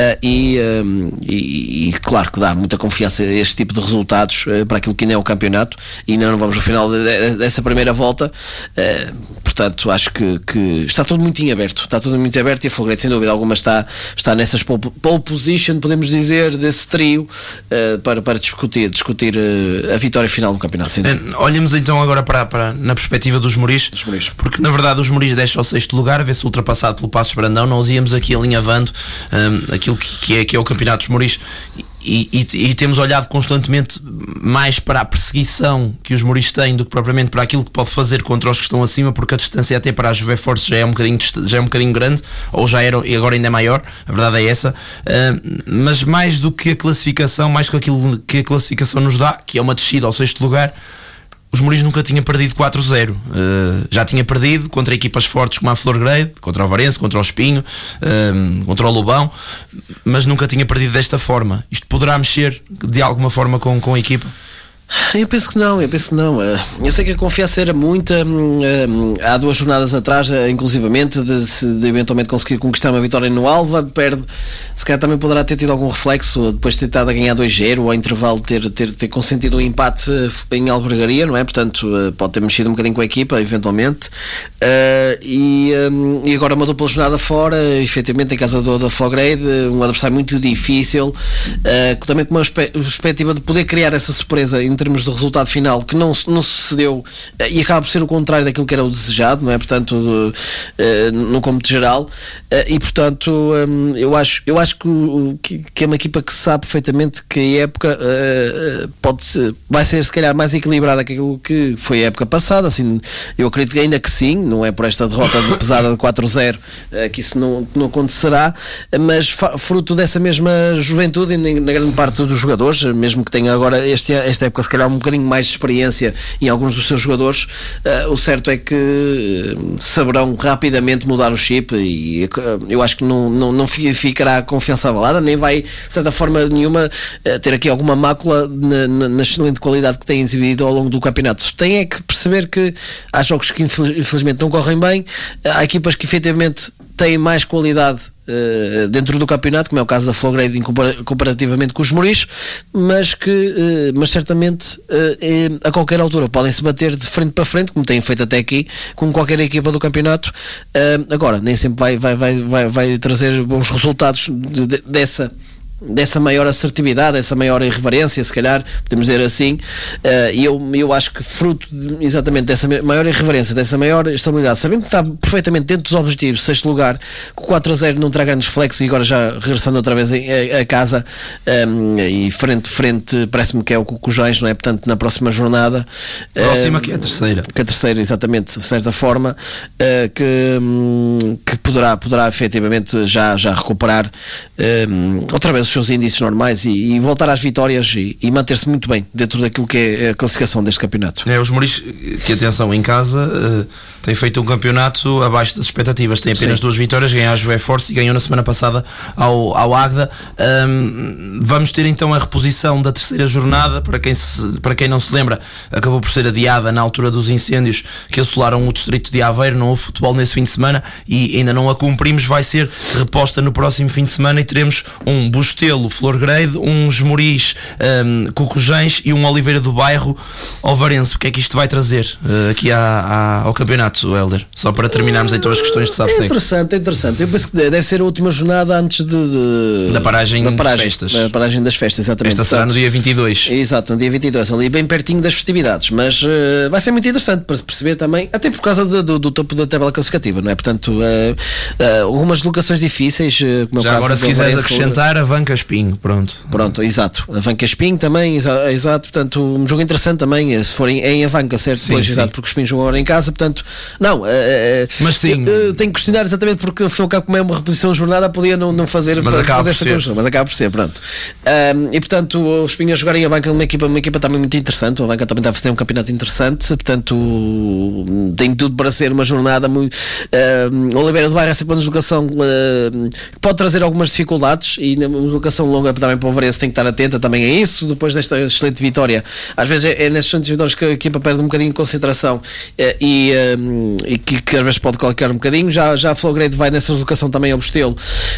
e claro que dá muita confiança a este tipo de resultados para aquilo que ainda é o campeonato, e ainda não vamos no final dessa primeira volta, portanto acho que está tudo muito em aberto, e a Folgueirense sem dúvida alguma está nessas pole position, podemos dizer, desse trio, para discutir a vitória final do campeonato. Olhamos então agora na perspectiva dos Muris, porque na verdade os Muris deixam ao 6º lugar, vê-se ultrapassado pelo Passos Brandão. Nós íamos aqui alinhavando aquilo que é o campeonato dos Muris, e temos olhado constantemente mais para a perseguição que os Muris têm do que propriamente para aquilo que pode fazer contra os que estão acima, porque a distância até para a Juve Force já é um bocadinho grande, ou já era, e agora ainda é maior, a verdade é essa, mas mais do que a classificação, mais do que aquilo que a classificação nos dá, que é uma descida ao 6º lugar, os Muris nunca tinham perdido 4-0, já tinha perdido contra equipas fortes como a Florgrade, contra o Varense, contra o Espinho, contra o Lobão, mas nunca tinha perdido desta forma. Isto poderá mexer de alguma forma com a equipa? Eu penso que não. Eu sei que a confiança era muita, há 2 jornadas atrás, inclusivamente, de eventualmente conseguir conquistar uma vitória no Alva, perde, se calhar também poderá ter tido algum reflexo depois de ter estado a ganhar 2-0, ou ao intervalo ter consentido um empate em Albergaria, não é? Portanto, pode ter mexido um bocadinho com a equipa, eventualmente, e agora uma dupla jornada fora, efetivamente em casa da Florgrade, um adversário muito difícil, também com uma perspectiva de poder criar essa surpresa em termos de resultado final, que não sucedeu, e acaba por ser o contrário daquilo que era o desejado, não é? Portanto, no cômputo geral, e portanto eu acho que é uma equipa que sabe perfeitamente que a época vai ser se calhar mais equilibrada que aquilo que foi a época passada, assim, eu acredito que ainda que sim, não é por esta derrota pesada de 4-0 que isso não acontecerá, mas fruto dessa mesma juventude na grande parte dos jogadores, mesmo que tenha agora esta época se calhar um bocadinho mais de experiência em alguns dos seus jogadores, o certo é que saberão rapidamente mudar o chip, e eu acho que não ficará a confiança abalada, nem vai de certa forma nenhuma ter aqui alguma mácula na excelente qualidade que tem exibido ao longo do campeonato. Tem é que perceber que há jogos que infelizmente não correm bem, há equipas que efetivamente têm mais qualidade dentro do campeonato, como é o caso da Florgrade comparativamente com os Muris, mas certamente a qualquer altura podem se bater de frente para frente, como têm feito até aqui com qualquer equipa do campeonato. Agora nem sempre vai trazer bons resultados dessa maior assertividade, dessa maior irreverência, se calhar podemos dizer assim, e eu acho que fruto exatamente dessa maior irreverência, dessa maior estabilidade, sabendo que está perfeitamente dentro dos objetivos, 6º lugar, com 4-0 não terá grandes flexos, e agora já regressando outra vez a casa, e frente parece-me que é o Cujões, não é? Portanto, na próxima jornada, que é a terceira, exatamente, de certa forma, que poderá efetivamente já recuperar outra vez seus índices normais e voltar às vitórias e manter-se muito bem dentro daquilo que é a classificação deste campeonato. Os Mouris, que atenção, em casa têm feito um campeonato abaixo das expectativas, têm apenas 2 vitórias, ganhou a Juve Force e ganhou na semana passada ao Agda. Vamos ter então a reposição da terceira jornada, para quem não se lembra, acabou por ser adiada na altura dos incêndios que assolaram o distrito de Aveiro, não houve futebol nesse fim de semana e ainda não a cumprimos, vai ser reposta no próximo fim de semana e teremos um Bustelo Florgrade, uns Mouris Cocujães e um Oliveira do Bairro Ovarense. O que é que isto vai trazer aqui ao campeonato, Helder? Só para terminarmos então as questões de SAP-SEC. É interessante. Eu penso que deve ser a última jornada antes da paragem das festas. Da paragem das festas, exatamente. Esta será no dia 22. Exato, no dia 22, ali bem pertinho das festividades, mas vai ser muito interessante para se perceber também, até por causa do topo da tabela classificativa, não é? Portanto, algumas locações difíceis. Como já agora, se quiseres acrescentar, a Vanca Espinho, pronto, exato. A Vanca Espinho também, exato. Portanto, um jogo interessante também, se forem em Avanca, certo? Sim, pois, sim. Exato, porque os Espinhos jogam agora em casa, portanto, não. Mas sim. Tenho que questionar exatamente porque foi como é uma reposição de jornada, podia não fazer. Mas acaba por ser. Mas acaba por ser, pronto. E portanto, os Espinhos jogarem a Avanca, uma equipa também muito interessante. A Avanca também está a fazer um campeonato interessante, portanto, tem tudo para ser uma jornada muito. Oliveira do Bairro é sempre uma deslocação que pode trazer algumas dificuldades e na deslocação longa também para o Varense tem que estar atenta também a isso. Depois desta excelente vitória, às vezes é nestas excelentes vitórias que a equipa perde um bocadinho de concentração e que às vezes pode colocar um bocadinho. Já a Florgrade vai nessa deslocação também ao Bustelo.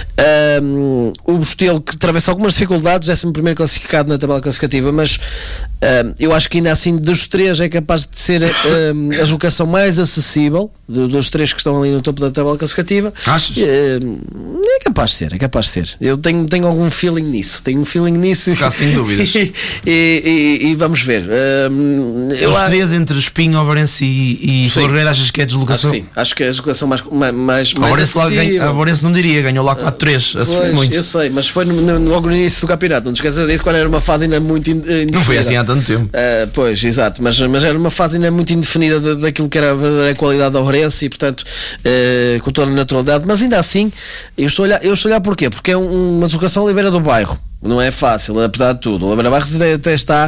O Bustelo que atravessa algumas dificuldades, é sempre o primeiro classificado na tabela classificativa, mas eu acho que ainda assim dos 3 é capaz de ser a deslocação mais acessível dos 3 que estão ali no topo da tabela classificativa. Achas? É capaz de ser. Eu tenho algum feeling nisso. Cá sem dúvidas. e vamos ver. Os 3 entre Espinho, Ovarense e Florgrade, achas que é a deslocação? Sim, acho que é a deslocação mais a Ovarense não diria, ganhou lá 4-3, a muito. Eu sei, mas foi logo no início do campeonato. Não te esqueças disso, quando era uma fase ainda muito indefinida. Não foi assim há tanto tempo. Pois, exato, mas era uma fase ainda muito indefinida daquilo que era a verdadeira qualidade da Ovarense e, portanto, com toda a naturalidade. Mas ainda assim, eu estou a olhar porquê? Porque é uma deslocação Oliveira do Bairro. Não é fácil, apesar de tudo. O Oliveira Barros até está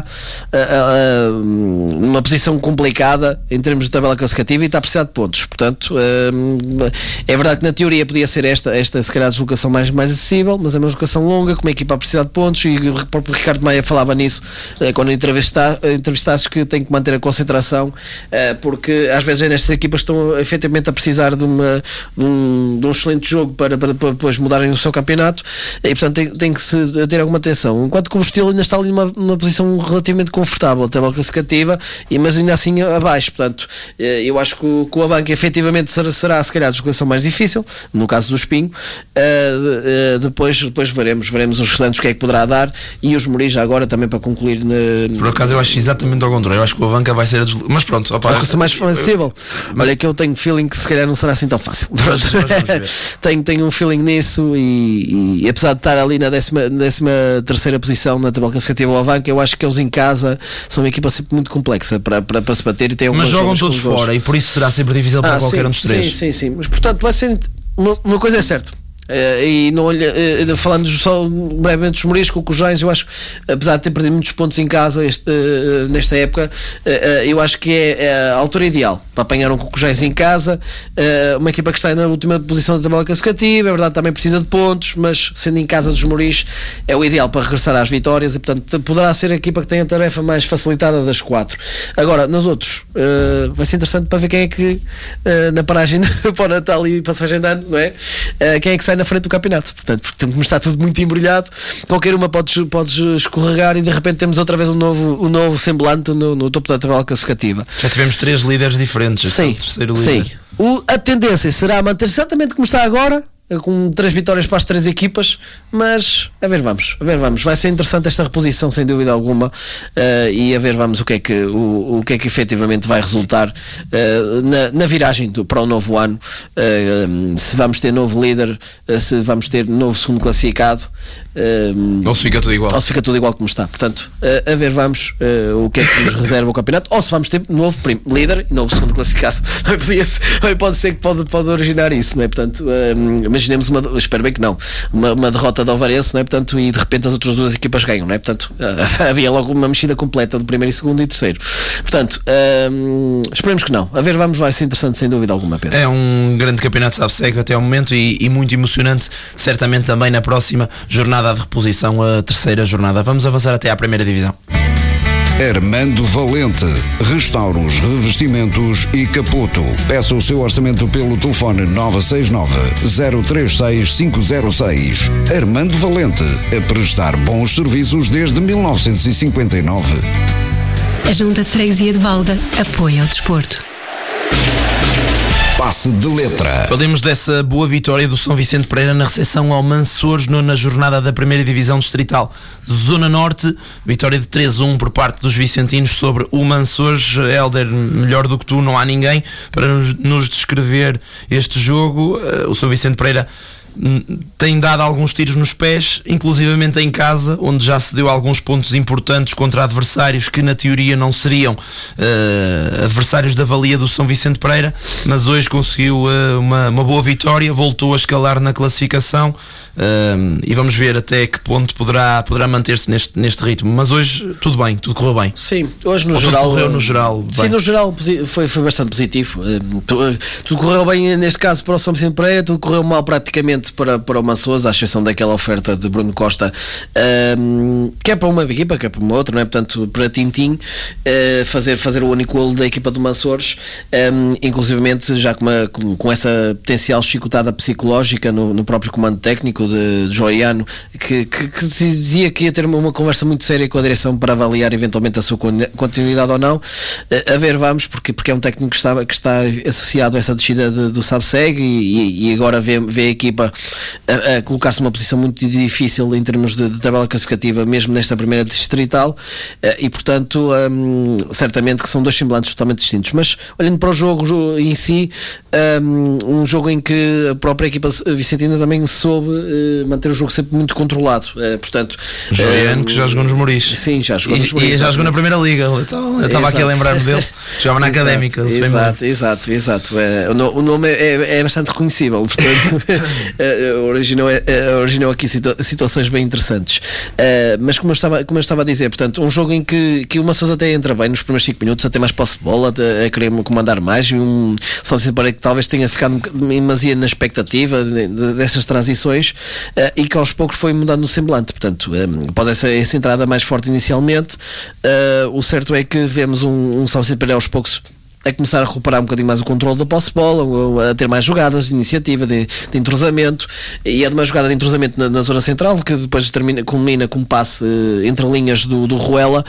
numa posição complicada em termos de tabela classificativa e está a precisar de pontos. Portanto, é verdade que na teoria podia ser esta se calhar a deslocação mais acessível, mas é uma deslocação longa, com uma equipa a precisar de pontos, e o próprio Ricardo Maia falava nisso quando entrevistaste, que tem que manter a concentração, porque às vezes é nestas equipas que estão efetivamente a precisar de um excelente jogo para depois mudarem o seu campeonato, e portanto tem que se ter alguma atenção, enquanto que o Bustelo ainda está ali numa posição relativamente confortável, a tabela classificativa, mas ainda assim abaixo. Portanto, eu acho que o Avanca efetivamente será se calhar a deslocação mais difícil, no caso do Espinho. Depois veremos os restantes o que é que poderá dar, e os Mouris já agora também para concluir. Por acaso eu acho exatamente ao contrário, eu acho que o Avanca vai ser a deslocação, mas pronto, a deslocação mais fácil. Olha que eu tenho feeling que se calhar não será assim tão fácil. Tenho um feeling nisso, e apesar de estar ali na décima terceira posição na tabela classificativa ao Avanca, eu acho que eles em casa são uma equipa sempre muito complexa para se bater, e tem mas jogam todos fora e por isso será sempre difícil para qualquer um dos 3. Sim, mas portanto vai ser uma coisa é certa. E não falando só brevemente dos Mouris com o Cocujães, eu acho que apesar de ter perdido muitos pontos em casa nesta época, eu acho que é a altura ideal para apanhar um Cocujães em casa, uma equipa que está na última posição da tabela classificativa, é verdade, também precisa de pontos, mas sendo em casa dos Mouris é o ideal para regressar às vitórias, e portanto poderá ser a equipa que tem a tarefa mais facilitada das 4. Agora, nos outros, vai ser interessante para ver quem é que na paragem para o Natal e passagem de ano, não é? Quem é que sai na frente do campeonato, portanto, porque como está tudo muito embrulhado, qualquer uma podes escorregar, e de repente temos outra vez um novo semblante no topo da tabela classificativa. Já tivemos 3 líderes diferentes. Sim, terceiro líder. Sim. A tendência será manter exatamente como está agora, com 3 vitórias para as 3 equipas, mas a ver vamos, vai ser interessante esta reposição sem dúvida alguma, e a ver vamos o que é que efetivamente vai resultar na viragem para o novo ano, se vamos ter novo líder, se vamos ter novo segundo classificado, ou se fica tudo igual como está. Portanto, a ver vamos o que é que nos reserva o campeonato, ou se vamos ter novo líder e novo segundo classificado. Pode ser que pode originar isso, não é? Portanto, imaginemos espero bem que não, uma derrota do Alvarense, não é? Portanto, e de repente as outras duas equipas ganham, não é? Portanto, havia logo uma mexida completa do primeiro e segundo e terceiro. Portanto, esperemos que não. A ver, vai ser interessante sem dúvida alguma, Pedro. É um grande campeonato de SABSEG até ao momento e muito emocionante, certamente também na próxima jornada de reposição, a terceira jornada. Vamos avançar até à primeira divisão. Armando Valente, restauros, revestimentos e capoto. Peça o seu orçamento pelo telefone 969 036 506. Armando Valente, a prestar bons serviços desde 1959. A Junta de Freguesia de Valda apoia o desporto. Passe de letra. Falemos dessa boa vitória do São Vicente Pereira na recepção ao Mansores na jornada da primeira divisão distrital. Zona Norte, vitória de 3-1 por parte dos vicentinos sobre o Mansores. Hélder, melhor do que tu, não há ninguém para nos descrever este jogo. O São Vicente Pereira tem dado alguns tiros nos pés, inclusivamente em casa, onde já se deu alguns pontos importantes contra adversários que na teoria não seriam adversários da valia do São Vicente Pereira, mas hoje conseguiu uma boa vitória, voltou a escalar na classificação, e vamos ver até que ponto poderá manter-se neste ritmo, mas hoje tudo bem, tudo correu bem. Sim, hoje no geral correu no geral bem. Sim, no geral foi bastante positivo. Tudo correu bem neste caso para o São Vicente Pereira, tudo correu mal praticamente para o Mansores, à exceção daquela oferta de Bruno Costa, que é para uma equipa, que é para uma outra, não é? Portanto, para Tintim fazer o único golo da equipa do Mansores, inclusivamente já com essa potencial chicotada psicológica no próprio comando técnico de Joiano, que se dizia que ia ter uma conversa muito séria com a direção para avaliar eventualmente a sua continuidade ou não. A ver, vamos, porque é um técnico que está associado a essa descida do SABSEG e agora vê a equipa a colocar-se numa posição muito difícil em termos de tabela classificativa, mesmo nesta primeira distrital, e portanto certamente que são dois semblantes totalmente distintos. Mas olhando para o jogo em si, um jogo em que a própria equipa vicentina também soube manter o jogo sempre muito controlado, portanto Joiano, que já jogou nos Moris. Sim, já jogou nos Moris e já jogou na primeira liga, eu estava aqui a lembrar-me dele, jogava na Académica. Exato. O nome é bastante reconhecível, portanto originou aqui situações bem interessantes, mas como eu estava a dizer, portanto, um jogo em que o Mansores até entra bem nos primeiros 5 minutos, até mais posse de bola, a querer comandar mais, e São Vicente Pereira que talvez tenha ficado demasiado na expectativa dessas transições, e que aos poucos foi mudando no semblante. Portanto, após essa entrada mais forte inicialmente, o certo é que vemos um São Vicente Pereira aos poucos a começar a recuperar um bocadinho mais o controle da posse de bola, a ter mais jogadas de iniciativa, de entrosamento, e é de uma jogada de entrosamento na zona central, que depois culmina com um passe entre linhas do Ruela,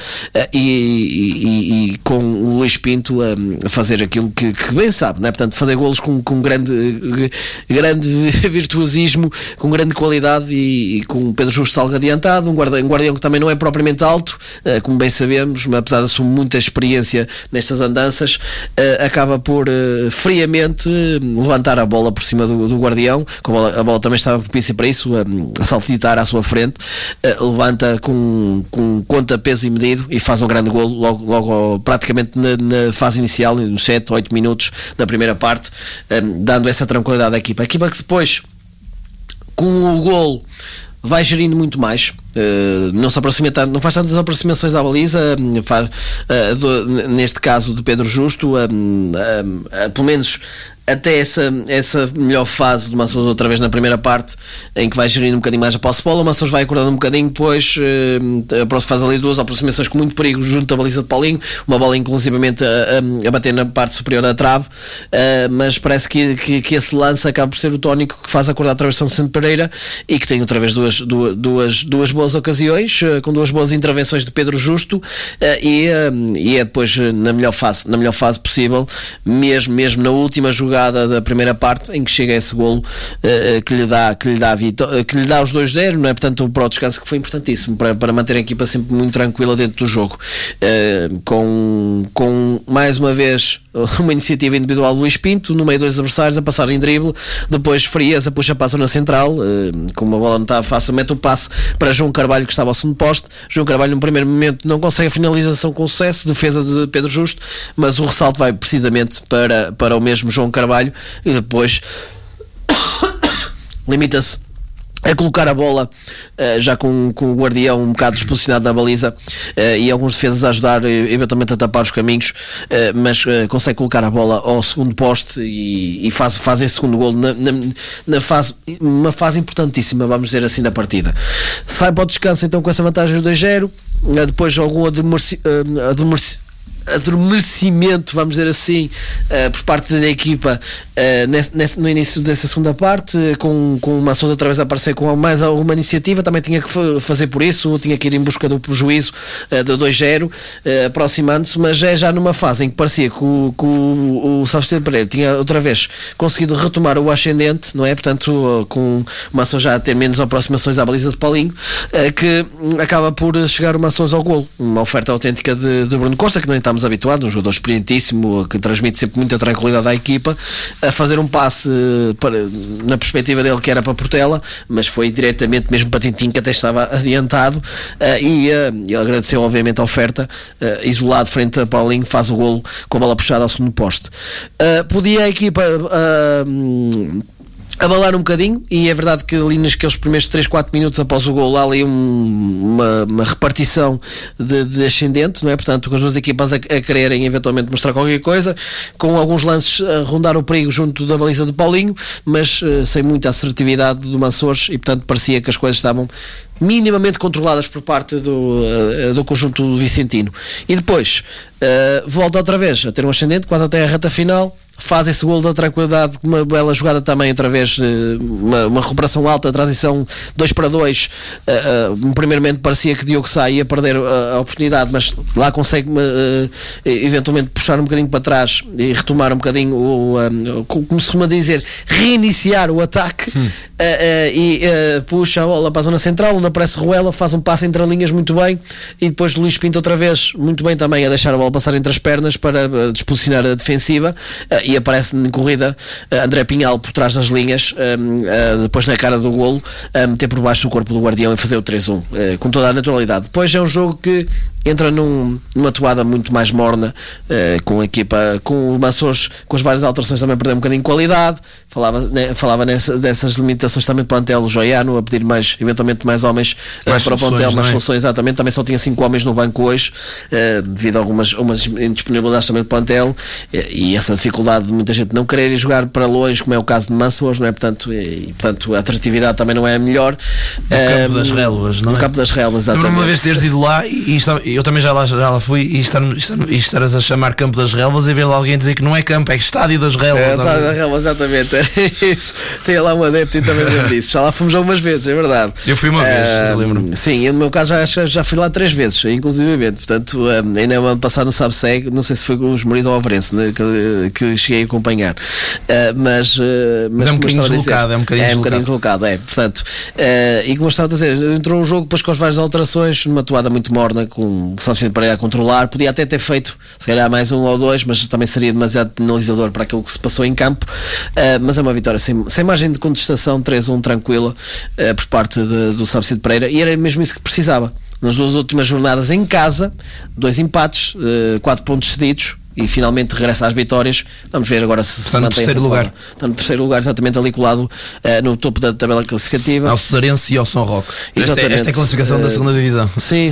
e com o Luís Pinto a fazer aquilo que bem sabe, não é? Portanto, fazer golos com grande virtuosismo, com grande qualidade, e com Pedro Justo Salga adiantado, um guardião que também não é propriamente alto, como bem sabemos, mas apesar da sua muita experiência nestas andanças, acaba por friamente levantar a bola por cima do guardião, como a bola também estava propícia para isso, a saltitar à sua frente, levanta com conta, peso e medido, e faz um grande golo logo praticamente na fase inicial, nos 7, 8 minutos da primeira parte, dando essa tranquilidade à equipa. A equipa que depois, com o golo, vai gerindo muito mais, não se aproxima tanto, não faz tantas aproximações à baliza, neste caso do Pedro Justo, pelo menos até essa melhor fase do Mansores outra vez na primeira parte, em que vai gerindo um bocadinho mais a posse de bola. O Mansores vai acordando um bocadinho, depois faz ali duas aproximações com muito perigo junto à baliza de Paulinho, uma bola inclusivamente a bater na parte superior da trave, mas parece que esse lance acaba por ser o tónico que faz acordar outra vez São Vicente Pereira, e que tem outra vez duas boas ocasiões, com duas boas intervenções de Pedro Justo, e é depois na melhor fase possível, mesmo na última jogada da primeira parte, em que chega esse golo que lhe dá os 2-0, não é? Portanto, para o descanso, que foi importantíssimo para manter a equipa sempre muito tranquila dentro do jogo, com mais uma vez uma iniciativa individual do Luís Pinto no meio dos adversários, a passar em drible, depois frieza, puxa para a zona central, como a bola não estava fácil, mete o passe para João Carvalho, que estava ao segundo poste. João Carvalho no primeiro momento não consegue a finalização com sucesso, defesa de Pedro Justo, mas o ressalto vai precisamente para o mesmo João Carvalho, e depois limita-se a colocar a bola já com o Guardião um bocado desposicionado na baliza e alguns defesas a ajudar eventualmente a tapar os caminhos, mas consegue colocar a bola ao segundo poste e faz esse segundo golo numa fase importantíssima, vamos dizer assim, da partida. Sai para o descanso então com essa vantagem do 2-0, depois algum adormecimento, vamos dizer assim, por parte da equipa no início dessa segunda parte, com o Maçons outra vez a aparecer com mais alguma iniciativa, também tinha que fazer por isso, tinha que ir em busca do prejuízo do 2-0, aproximando-se, mas já numa fase em que parecia que o Sávio Pereira tinha outra vez conseguido retomar o ascendente, não é? Portanto, com o Maçons já a ter menos aproximações à baliza de Paulinho, que acaba por chegar o Maçons ao golo, uma oferta autêntica de Bruno Costa, que não estamos habituados, um jogador experientíssimo, que transmite sempre muita tranquilidade à equipa, a fazer um passe na perspectiva dele que era para Portela, mas foi diretamente mesmo para Tintin, que até estava adiantado, e ele agradeceu obviamente a oferta, isolado frente a Paulinho, faz o golo com a bola puxada ao segundo poste. Podia a equipa abalar um bocadinho, e é verdade que ali naqueles primeiros 3-4 minutos após o gol há ali uma repartição de ascendente, não é? Portanto, com as duas equipas a quererem eventualmente mostrar qualquer coisa, com alguns lances a rondar o perigo junto da baliza de Paulinho, mas sem muita assertividade do Maçons, e portanto parecia que as coisas estavam minimamente controladas por parte do conjunto vicentino. E depois volta outra vez a ter um ascendente, quase até a reta final, faz esse golo da tranquilidade, uma bela jogada também, outra vez uma recuperação alta, a transição 2-2, primeiramente parecia que Diogo Sá ia perder a oportunidade, mas lá consegue eventualmente puxar um bocadinho para trás e retomar um bocadinho como se costuma dizer, reiniciar o ataque, e puxa a bola para a zona central, onde aparece Ruela, faz um passe entre linhas muito bem, e depois Luís Pinto outra vez muito bem também a deixar a bola passar entre as pernas para disposicionar a defensiva, e aparece em corrida André Pinhal por trás das linhas, depois na cara do golo, meter por baixo o corpo do Guardião e fazer o 3-1 com toda a naturalidade. Depois é um jogo que entra numa toada muito mais morna, com a equipa, com o Maçons, com as várias alterações também perdeu um bocadinho de qualidade. Falava dessas limitações também do plantel, o Joiano a pedir eventualmente mais homens para o plantel, mais soluções, exatamente. Também só tinha 5 homens no banco hoje, devido a algumas indisponibilidades também do plantel, e essa dificuldade de muita gente não querer ir jogar para longe, como é o caso de Maçons, não é? Portanto, a atratividade também não é a melhor. No Campo das Relvas, não é? No Campo das Relvas, exatamente. Uma vez teres ido lá, e eu também já lá fui, e estares a chamar Campo das Relvas e ver lá alguém dizer que não é campo, é Estádio das Relvas. Estádio das Relvas, exatamente. Isso. Tem lá um adepto e também lembro disso. Já lá fomos algumas vezes, é verdade. Eu fui uma vez, eu lembro-me. Sim, no meu caso já fui lá 3 vezes, inclusivamente. Portanto, ainda ano passado no Sabseg, não sei se foi com os Moridos ou Alvarense, né, que cheguei a acompanhar. Mas é um bocadinho deslocado, é um bocadinho deslocado, portanto, e como eu estava a dizer, entrou um jogo depois com as várias alterações, numa toada muito morna, com o São Vicente Pereira a controlar. Podia até ter feito se calhar mais 1 ou 2, mas também seria demasiado penalizador para aquilo que se passou em campo. Mas é uma vitória sem margem de contestação, 3-1 tranquila, por parte do São Vicente Pereira, e era mesmo isso que precisava. Nas 2 últimas jornadas em casa, 2 empates, 4 pontos cedidos, e finalmente regressa às vitórias. Vamos ver agora se está no terceiro lugar. Está no terceiro lugar, exatamente ali colado no topo da tabela classificativa. Ao Cesarense e ao São Roque. Esta é a classificação da segunda divisão. Sim,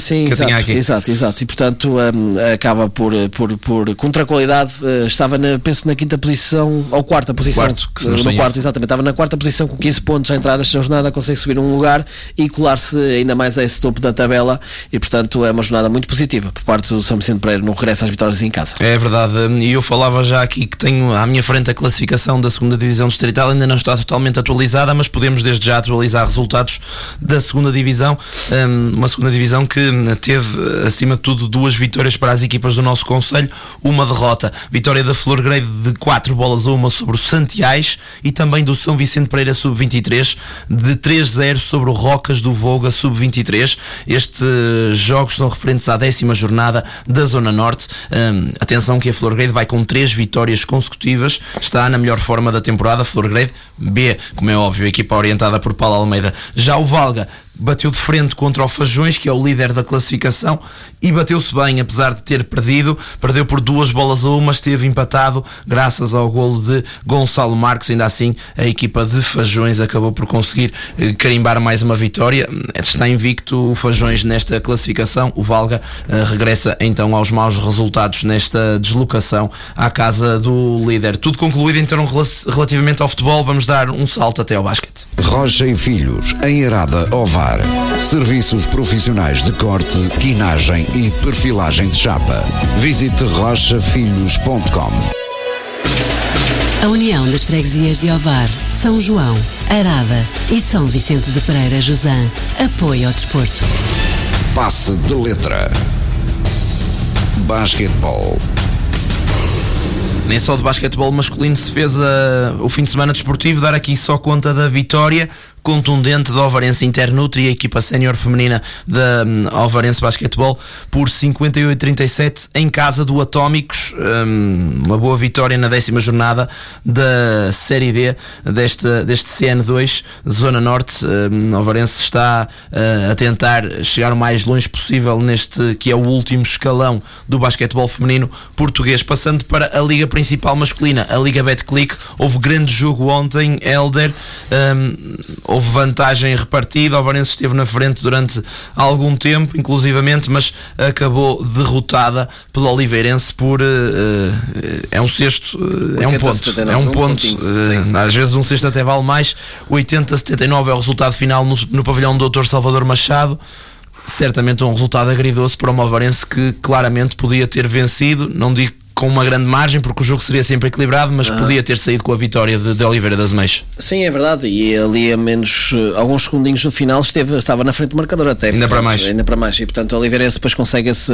exato. E portanto acaba por com tranquilidade. Estava penso na 5ª posição, ou 4ª posição. Quarto, exatamente. Estava na 4ª posição com 15 pontos à entrada desta jornada, consegue subir um lugar e colar-se ainda mais a esse topo da tabela, e portanto é uma jornada muito positiva por parte do São Vicente Pereira no regresso às vitórias em casa. É verdade. E eu falava já aqui que tenho à minha frente a classificação da 2ª Divisão Distrital, ainda não está totalmente atualizada, mas podemos desde já atualizar resultados da 2ª Divisão, uma 2ª Divisão que teve acima de tudo 2 vitórias para as equipas do nosso concelho, uma derrota, vitória da Florgrade de 4-1 sobre o Santiais, e também do São Vicente Pereira Sub-23 de 3-0 sobre o Rocas do Voga Sub-23. Estes jogos são referentes à 10ª jornada da Zona Norte. Atenção que a Florgrade vai com 3 vitórias consecutivas, está na melhor forma da temporada. Florgrade B, como é óbvio, a equipa orientada por Paulo Almeida. Já o Valga bateu de frente contra o Fajões, que é o líder da classificação, e bateu-se bem, apesar de ter perdido. Perdeu por 2-1, esteve empatado graças ao golo de Gonçalo Marques. Ainda assim, a equipa de Fajões acabou por conseguir carimbar mais uma vitória. Está invicto o Fajões nesta classificação. O Valga regressa então aos maus resultados nesta deslocação à casa do líder. Tudo concluído então relativamente ao futebol. Vamos dar um salto até ao basquete. Rocha e Filhos, em Arada, Ovar. Serviços profissionais de corte, quinagem e perfilagem de chapa. Visite rochafilhos.com. A União das Freguesias de Ovar, São João, Arada e São Vicente de Pereira Josã apoia o desporto. Passe de letra. Basquetebol. Nem só de basquetebol masculino se fez o fim de semana desportivo. Dar aqui só conta da vitória contundente da Ovarense Internutri, a equipa sénior feminina da Ovarense Basquetebol, por 58-37 em casa do Atómicos. Uma boa vitória na 10ª jornada da Série D deste CN2 Zona Norte. A Ovarense está a tentar chegar o mais longe possível neste que é o último escalão do basquetebol feminino português. Passando para a Liga Principal Masculina, a Liga Betclic, houve grande jogo ontem, Helder. Houve vantagem repartida, o Ovarense esteve na frente durante algum tempo, inclusivamente, mas acabou derrotada pelo Oliveirense por é um cesto, é um ponto, às vezes um cesto até vale mais. 80-79 é o resultado final no pavilhão do Dr. Salvador Machado. Certamente um resultado agridoce para o Ovarense, que claramente podia ter vencido, não digo com uma grande margem, porque o jogo seria sempre equilibrado, mas podia ter saído com a vitória de Oliveira das Meias. Sim, é verdade, e ali a menos alguns segundinhos no final estava na frente do marcador até. Ainda para mais, e portanto o Oliveira depois consegue esse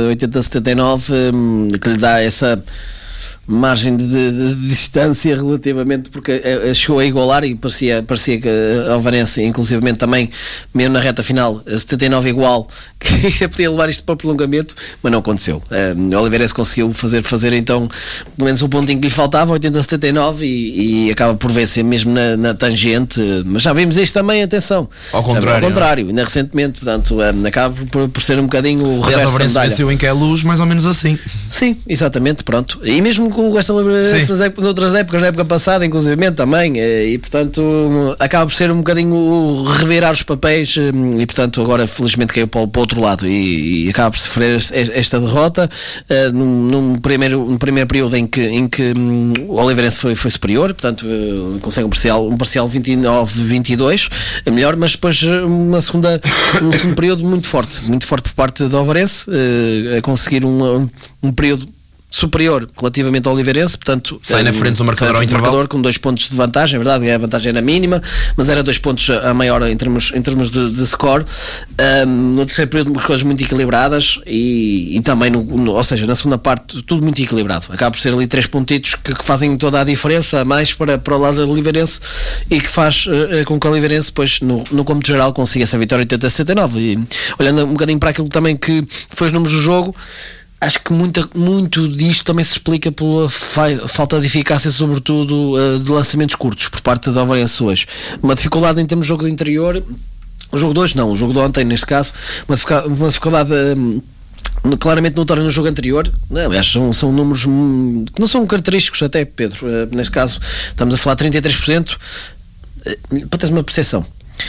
80-79 que lhe dá essa margem de distância relativamente, porque chegou a igualar e parecia que a Ovarense, inclusivamente também mesmo na reta final, 79 igual, que podia levar isto para o prolongamento, mas não aconteceu. O Oliveirense conseguiu fazer então pelo menos um pontinho que lhe faltava, 80-79, e acaba por vencer mesmo na tangente. Mas já vimos isto também, atenção, ao contrário, ainda recentemente, portanto acaba por ser um bocadinho o reverso da medalha. A Ovarense venceu em que é luz, mais ou menos assim. Sim, exatamente, pronto. E mesmo com esta outras épocas, na época passada inclusivamente também, e portanto acaba por ser um bocadinho o revirar os papéis, e portanto agora felizmente caiu para o outro lado e acaba por sofrer esta derrota num primeiro período em que o Oliveirense foi superior, portanto consegue um parcial 29-22, é melhor, mas depois um segundo período muito forte por parte do Oliveirense, a conseguir um período superior relativamente ao Oliveirense, portanto sai na frente do marcador ao intervalo com 2 pontos de vantagem. É verdade, a vantagem era mínima, mas era 2 pontos a maior em termos de score. No terceiro período as coisas muito equilibradas e também ou seja, na segunda parte tudo muito equilibrado. Acaba por ser ali 3 pontitos que fazem toda a diferença a mais para o lado do Oliveirense, e que faz com que o Oliveirense depois no cômputo geral consiga essa vitória 80-79. E olhando um bocadinho para aquilo também que foi os números do jogo, acho que muito disto também se explica pela falta de eficácia, sobretudo de lançamentos curtos por parte da Ovarense hoje. Uma dificuldade em termos de jogo de interior, o jogo de hoje não, o jogo de ontem neste caso, uma dificuldade claramente notória no jogo anterior. Aliás, são números que não são característicos até, Pedro. Neste caso estamos a falar de 33%, para teres uma percepção,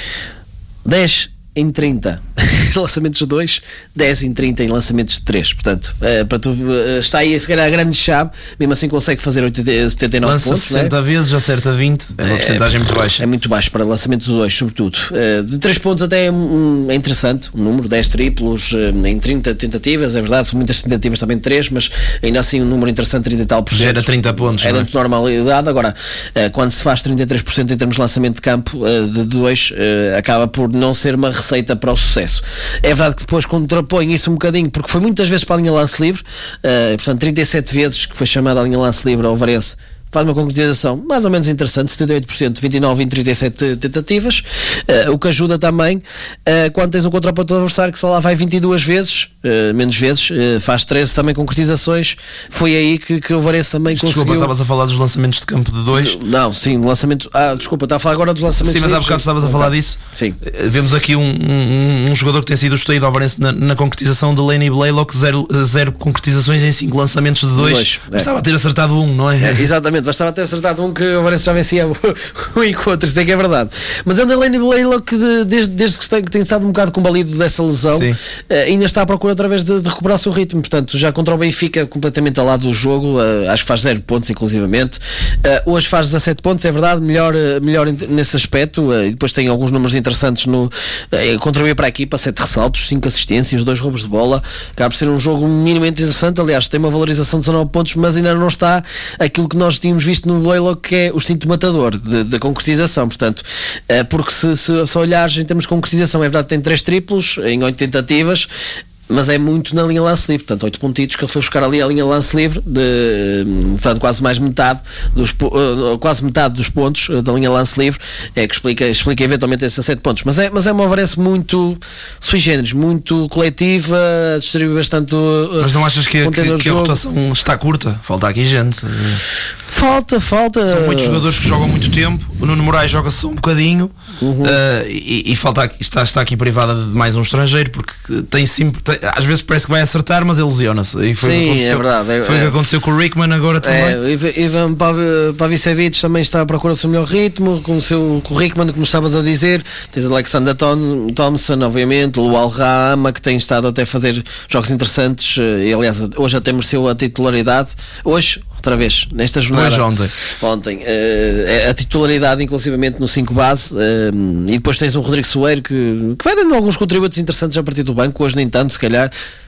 10 em 30 lançamentos de 2, 10 em 30 em lançamentos de 3, portanto para tu, está aí se calhar a grande chave. Mesmo assim consegue fazer 79 lança pontos, 60 vezes, acerta 20, é uma porcentagem muito baixa. É muito baixo para lançamentos de 2, sobretudo. De 3 pontos até é interessante um número, 10 triplos em 30 tentativas, é verdade, são muitas tentativas também de 3, mas ainda assim um número interessante, 30 e tal por cento. Gera 30 pontos, é dentro de normalidade. Agora, quando se faz 33% em termos de lançamento de campo de 2, acaba por não ser uma receita para o sucesso. É verdade que depois contrapõe isso um bocadinho, porque foi muitas vezes para a linha lance livre, portanto 37 vezes que foi chamada a linha lance livre ao Ovarense, faz uma concretização mais ou menos interessante, 78%, 29 em 37 tentativas, o que ajuda também quando tens um contraponto adversário que só lá vai 22 vezes, menos vezes, faz 13 também concretizações. Foi aí que o Varense também conseguiu. Desculpa, estavas a falar dos lançamentos de campo de 2? Não, sim, lançamento. Desculpa, estava a falar agora dos lançamentos. Sim, mas há bocado estavas a falar disso. Sim. Vemos aqui um jogador que tem sido extraído ao Varense na concretização de Lenny Blaylock, 0 concretizações em 5 lançamenos de 2. Bastava ter acertado um, não é? Exatamente, bastava ter acertado um que o Varense já vencia o encontro, isso é que é verdade. Mas é o Lenny Blaylock desde que tem estado um bocado combalido dessa lesão, ainda está à procura outra vez de recuperar o seu ritmo. Portanto, já contra o Benfica completamente ao lado do jogo, acho que faz 0 pontos inclusivamente. Hoje faz 17 pontos, é verdade, melhor nesse aspecto, e depois tem alguns números interessantes contribuir para a equipa, 7 ressaltos, 5 assistências, 2 roubos de bola. Acaba por ser um jogo minimamente interessante. Aliás, tem uma valorização de 19 pontos, mas ainda não está aquilo que nós tínhamos visto no Blaylock, que é o instinto matador da concretização. Portanto, porque se olhares em termos de concretização, é verdade que tem 3 triplos em 8 tentativas, mas é muito na linha lance livre, portanto 8 pontitos que ele foi buscar ali a linha lance livre, portanto quase metade dos pontos da linha lance livre, é que explica eventualmente esses 7 pontos, mas é uma Varense muito sui generis, muito coletiva, distribui bastante. Mas não achas que a rotação está curta? Falta aqui gente. Falta. São muitos jogadores que jogam muito tempo. O Nuno Moraes joga só um bocadinho, e falta, está aqui privada de mais um estrangeiro, porque às vezes parece que vai acertar, mas ele lesiona-se. E foi é verdade. Foi o que aconteceu com o Rickman agora também. Ivan Pavicevic também está à procura do seu melhor ritmo, com o Rickman, como estavas a dizer. Tens Alexander Thompson, obviamente, o Lual Rama, que tem estado até a fazer jogos interessantes, e aliás hoje até mereceu a titularidade. Hoje, outra vez, nesta jornada. Ontem. A titularidade, inclusivamente no 5 base, e depois tens o Rodrigo Soeiro que vai dando alguns contributos interessantes a partir do banco, hoje nem tanto, se calhar.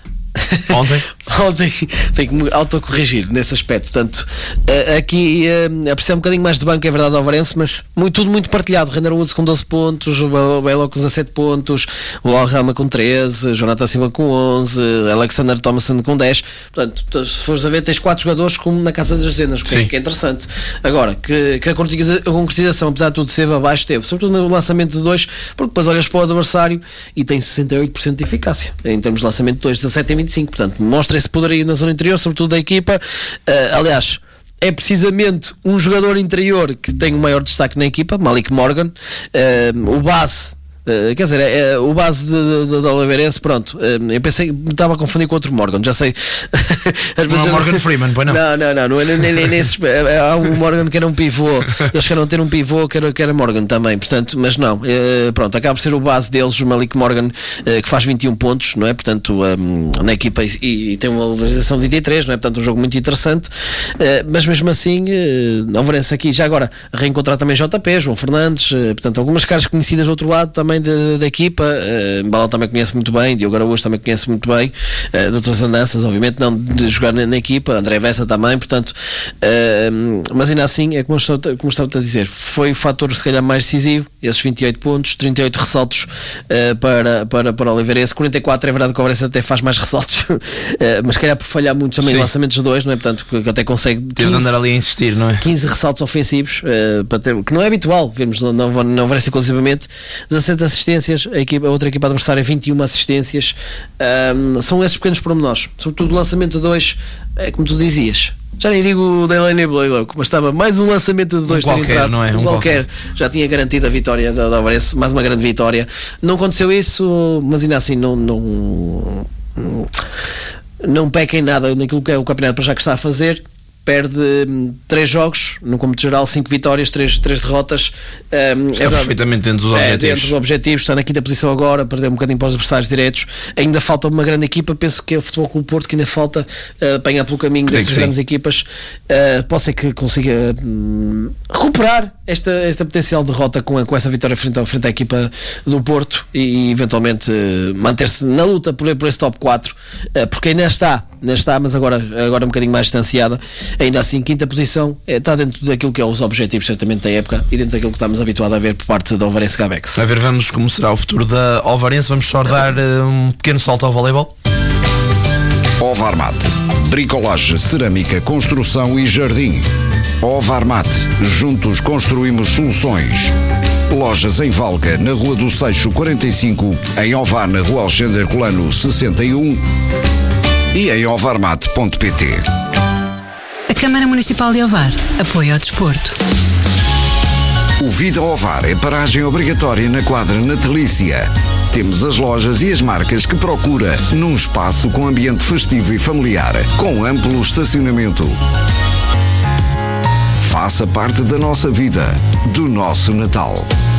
Ontem tenho que me autocorrigir nesse aspecto. Portanto, aqui apreciar um bocadinho mais de banco, é verdade, ao Varense, mas tudo muito partilhado. Render Woods com 12 pontos, o Belo com 17 pontos, o Alrama com 13, Jonathan Silva com 11, Alexander Thompson com 10. Portanto, se fores a ver, tens 4 jogadores como na casa das dezenas, que é interessante. Agora, que a concretização, apesar de tudo ser abaixo, teve, sobretudo no lançamento de 2, porque depois olhas para o adversário e tem 68% de eficácia em termos de lançamento de 2, 17 em 25. Portanto, mostra esse poderio na zona interior, sobretudo da equipa. Aliás, é precisamente um jogador interior que tem o maior destaque na equipa, Malik Morgan, o base. Quer dizer, o base de Oliveirense, pronto. Eu pensei que me estava a confundir com outro Morgan, já sei. Não é Morgan Freeman, pois não? Não é nem esses. Há um Morgan que era um pivô, eles queriam ter um pivô que era Morgan também, portanto, mas não. Pronto, acaba por ser o base deles, o Malik Morgan, que faz 21 pontos, não é? Portanto, na equipa e tem uma valorização de 23, não é? Portanto, um jogo muito interessante, mas mesmo assim, não Varense aqui, já agora, reencontrar também JP, João Fernandes, portanto, algumas caras conhecidas do outro lado também da equipa. Balão também conhece muito bem, Diogo Araújo também conhece muito bem, de outras andanças, obviamente, não de jogar na equipa, André Bessa também, portanto, mas ainda assim, é como estava a dizer, foi o fator se calhar mais decisivo, esses 28 pontos, 38 ressaltos para o Oliveirense, 44 é verdade que o Oliveirense até faz mais ressaltos, mas se calhar por falhar muito também lançamentos de 2, não é? Portanto, que até consegue 15, andar ali a insistir, não é? 15 ressaltos ofensivos, para ter, que não é habitual, vemos não Oliveirense inclusivamente, 17 assistências, a outra equipa adversária 21 assistências. São esses pequenos pormenores, sobretudo o lançamento de 2, como tu dizias, já nem digo o Delaney Blaylock, mas estava mais um lançamento de 2 qualquer, não é? Qualquer, já tinha garantido a vitória da Oliveirense, mais uma grande vitória. Não aconteceu isso, mas ainda assim não peca em nada naquilo que é o campeonato para já que está a fazer. Perde 3 jogos, no cômputo geral 5 vitórias, 3 derrotas. Está perfeitamente dentro dos objetivos. Dentro dos objetivos, está na quinta posição agora, perdeu um bocadinho para os adversários diretos. Ainda falta uma grande equipa, penso que é o Futebol Clube Porto que ainda falta apanhar pelo caminho dessas grandes equipas. Pode ser que consiga recuperar esta potencial derrota com essa vitória frente à equipa do Porto e eventualmente manter-se na luta por esse top 4, porque ainda está, mas agora um bocadinho mais distanciada. Ainda assim, quinta posição, está dentro daquilo que é os objetivos certamente da época e dentro daquilo que estamos habituados a ver por parte da Oliveirense Gabex. A ver, vamos como será o futuro da Oliveirense. Vamos só dar um pequeno salto ao voleibol. Ovarmate, bricolagem, cerâmica, construção e jardim. Ovar Mate, juntos construímos soluções. Lojas em Valga, na Rua do Seixo 45, em Ovar, na Rua Alexandre Colano 61 e em ovarmate.pt. A Câmara Municipal de Ovar apoia o desporto. O Vida Ovar é paragem obrigatória na quadra natalícia. Temos as lojas e as marcas que procura num espaço com ambiente festivo e familiar, com amplo estacionamento. Faça parte da nossa vida, do nosso Natal.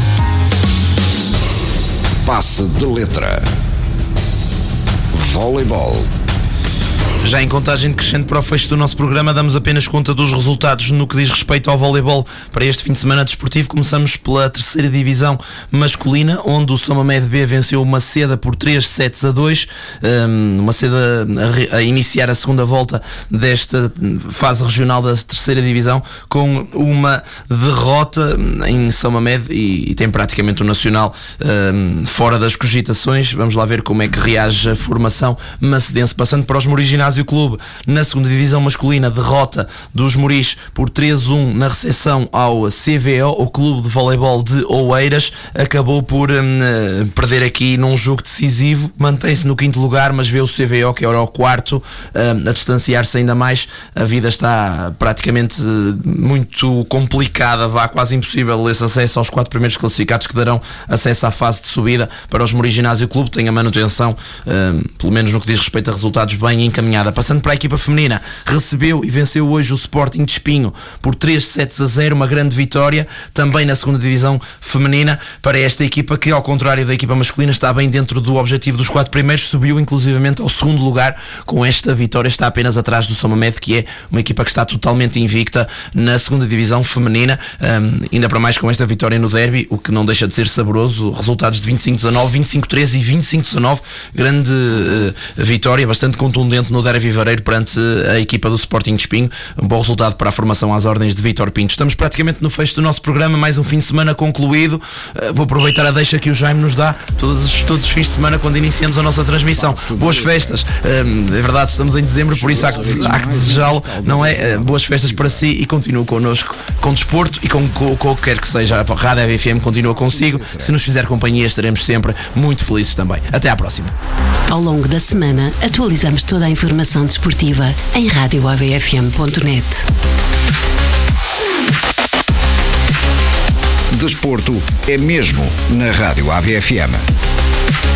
Passe de letra. Voleibol. Já em contagem decrescente para o fecho do nosso programa, damos apenas conta dos resultados no que diz respeito ao voleibol para este fim de semana desportivo. Começamos pela terceira divisão masculina, onde o São Mamede B venceu o Maceda por 3-2, Maceda a iniciar a segunda volta desta fase regional da terceira divisão com uma derrota em São Mamede e tem praticamente o Nacional fora das cogitações. Vamos lá ver como é que reage a formação macedense. Passando para os Moris Ginásio Clube, na segunda divisão masculina, derrota dos Moris por 3-1 na recepção ao CVO, o Clube de Voleibol de Oeiras. Acabou por perder aqui num jogo decisivo, mantém-se no quinto lugar, mas vê o CVO, que era o quarto, a distanciar-se ainda mais. A vida está praticamente muito complicada, vá quase impossível esse acesso aos 4 primeiros classificados que darão acesso à fase de subida. Para os Moris Ginásio Clube tem a manutenção, pelo menos no que diz respeito a resultados, bem encaminhada. Passando para a equipa feminina, recebeu e venceu hoje o Sporting de Espinho por 3-0, uma grande vitória também na segunda divisão feminina para esta equipa, que ao contrário da equipa masculina está bem dentro do objetivo dos 4 primeiros, subiu inclusivamente ao segundo lugar. Com esta vitória está apenas atrás do São Mamede, que é uma equipa que está totalmente invicta na segunda divisão feminina, ainda para mais com esta vitória no derby, o que não deixa de ser saboroso. Resultados de 25-19, 25-13 e 25-19, grande vitória, bastante contundente no derby vivareiro perante a equipa do Sporting de Espinho. Um bom resultado para a formação às ordens de Vítor Pinto. Estamos praticamente no fecho do nosso programa, mais um fim de semana concluído. Vou aproveitar a deixa que o Jaime nos dá todos os fins de semana quando iniciamos a nossa transmissão. Boas festas, é verdade, estamos em dezembro, por isso há que desejá-lo, não é? Boas festas para si e continue connosco com desporto e com o que quer que seja. A Rádio FM continua consigo. Se nos fizer companhia, estaremos sempre muito felizes também. Até à próxima. Ao longo da semana, atualizamos toda a informação desportiva em radioavfm.net. Desporto é mesmo na Rádio AVFM.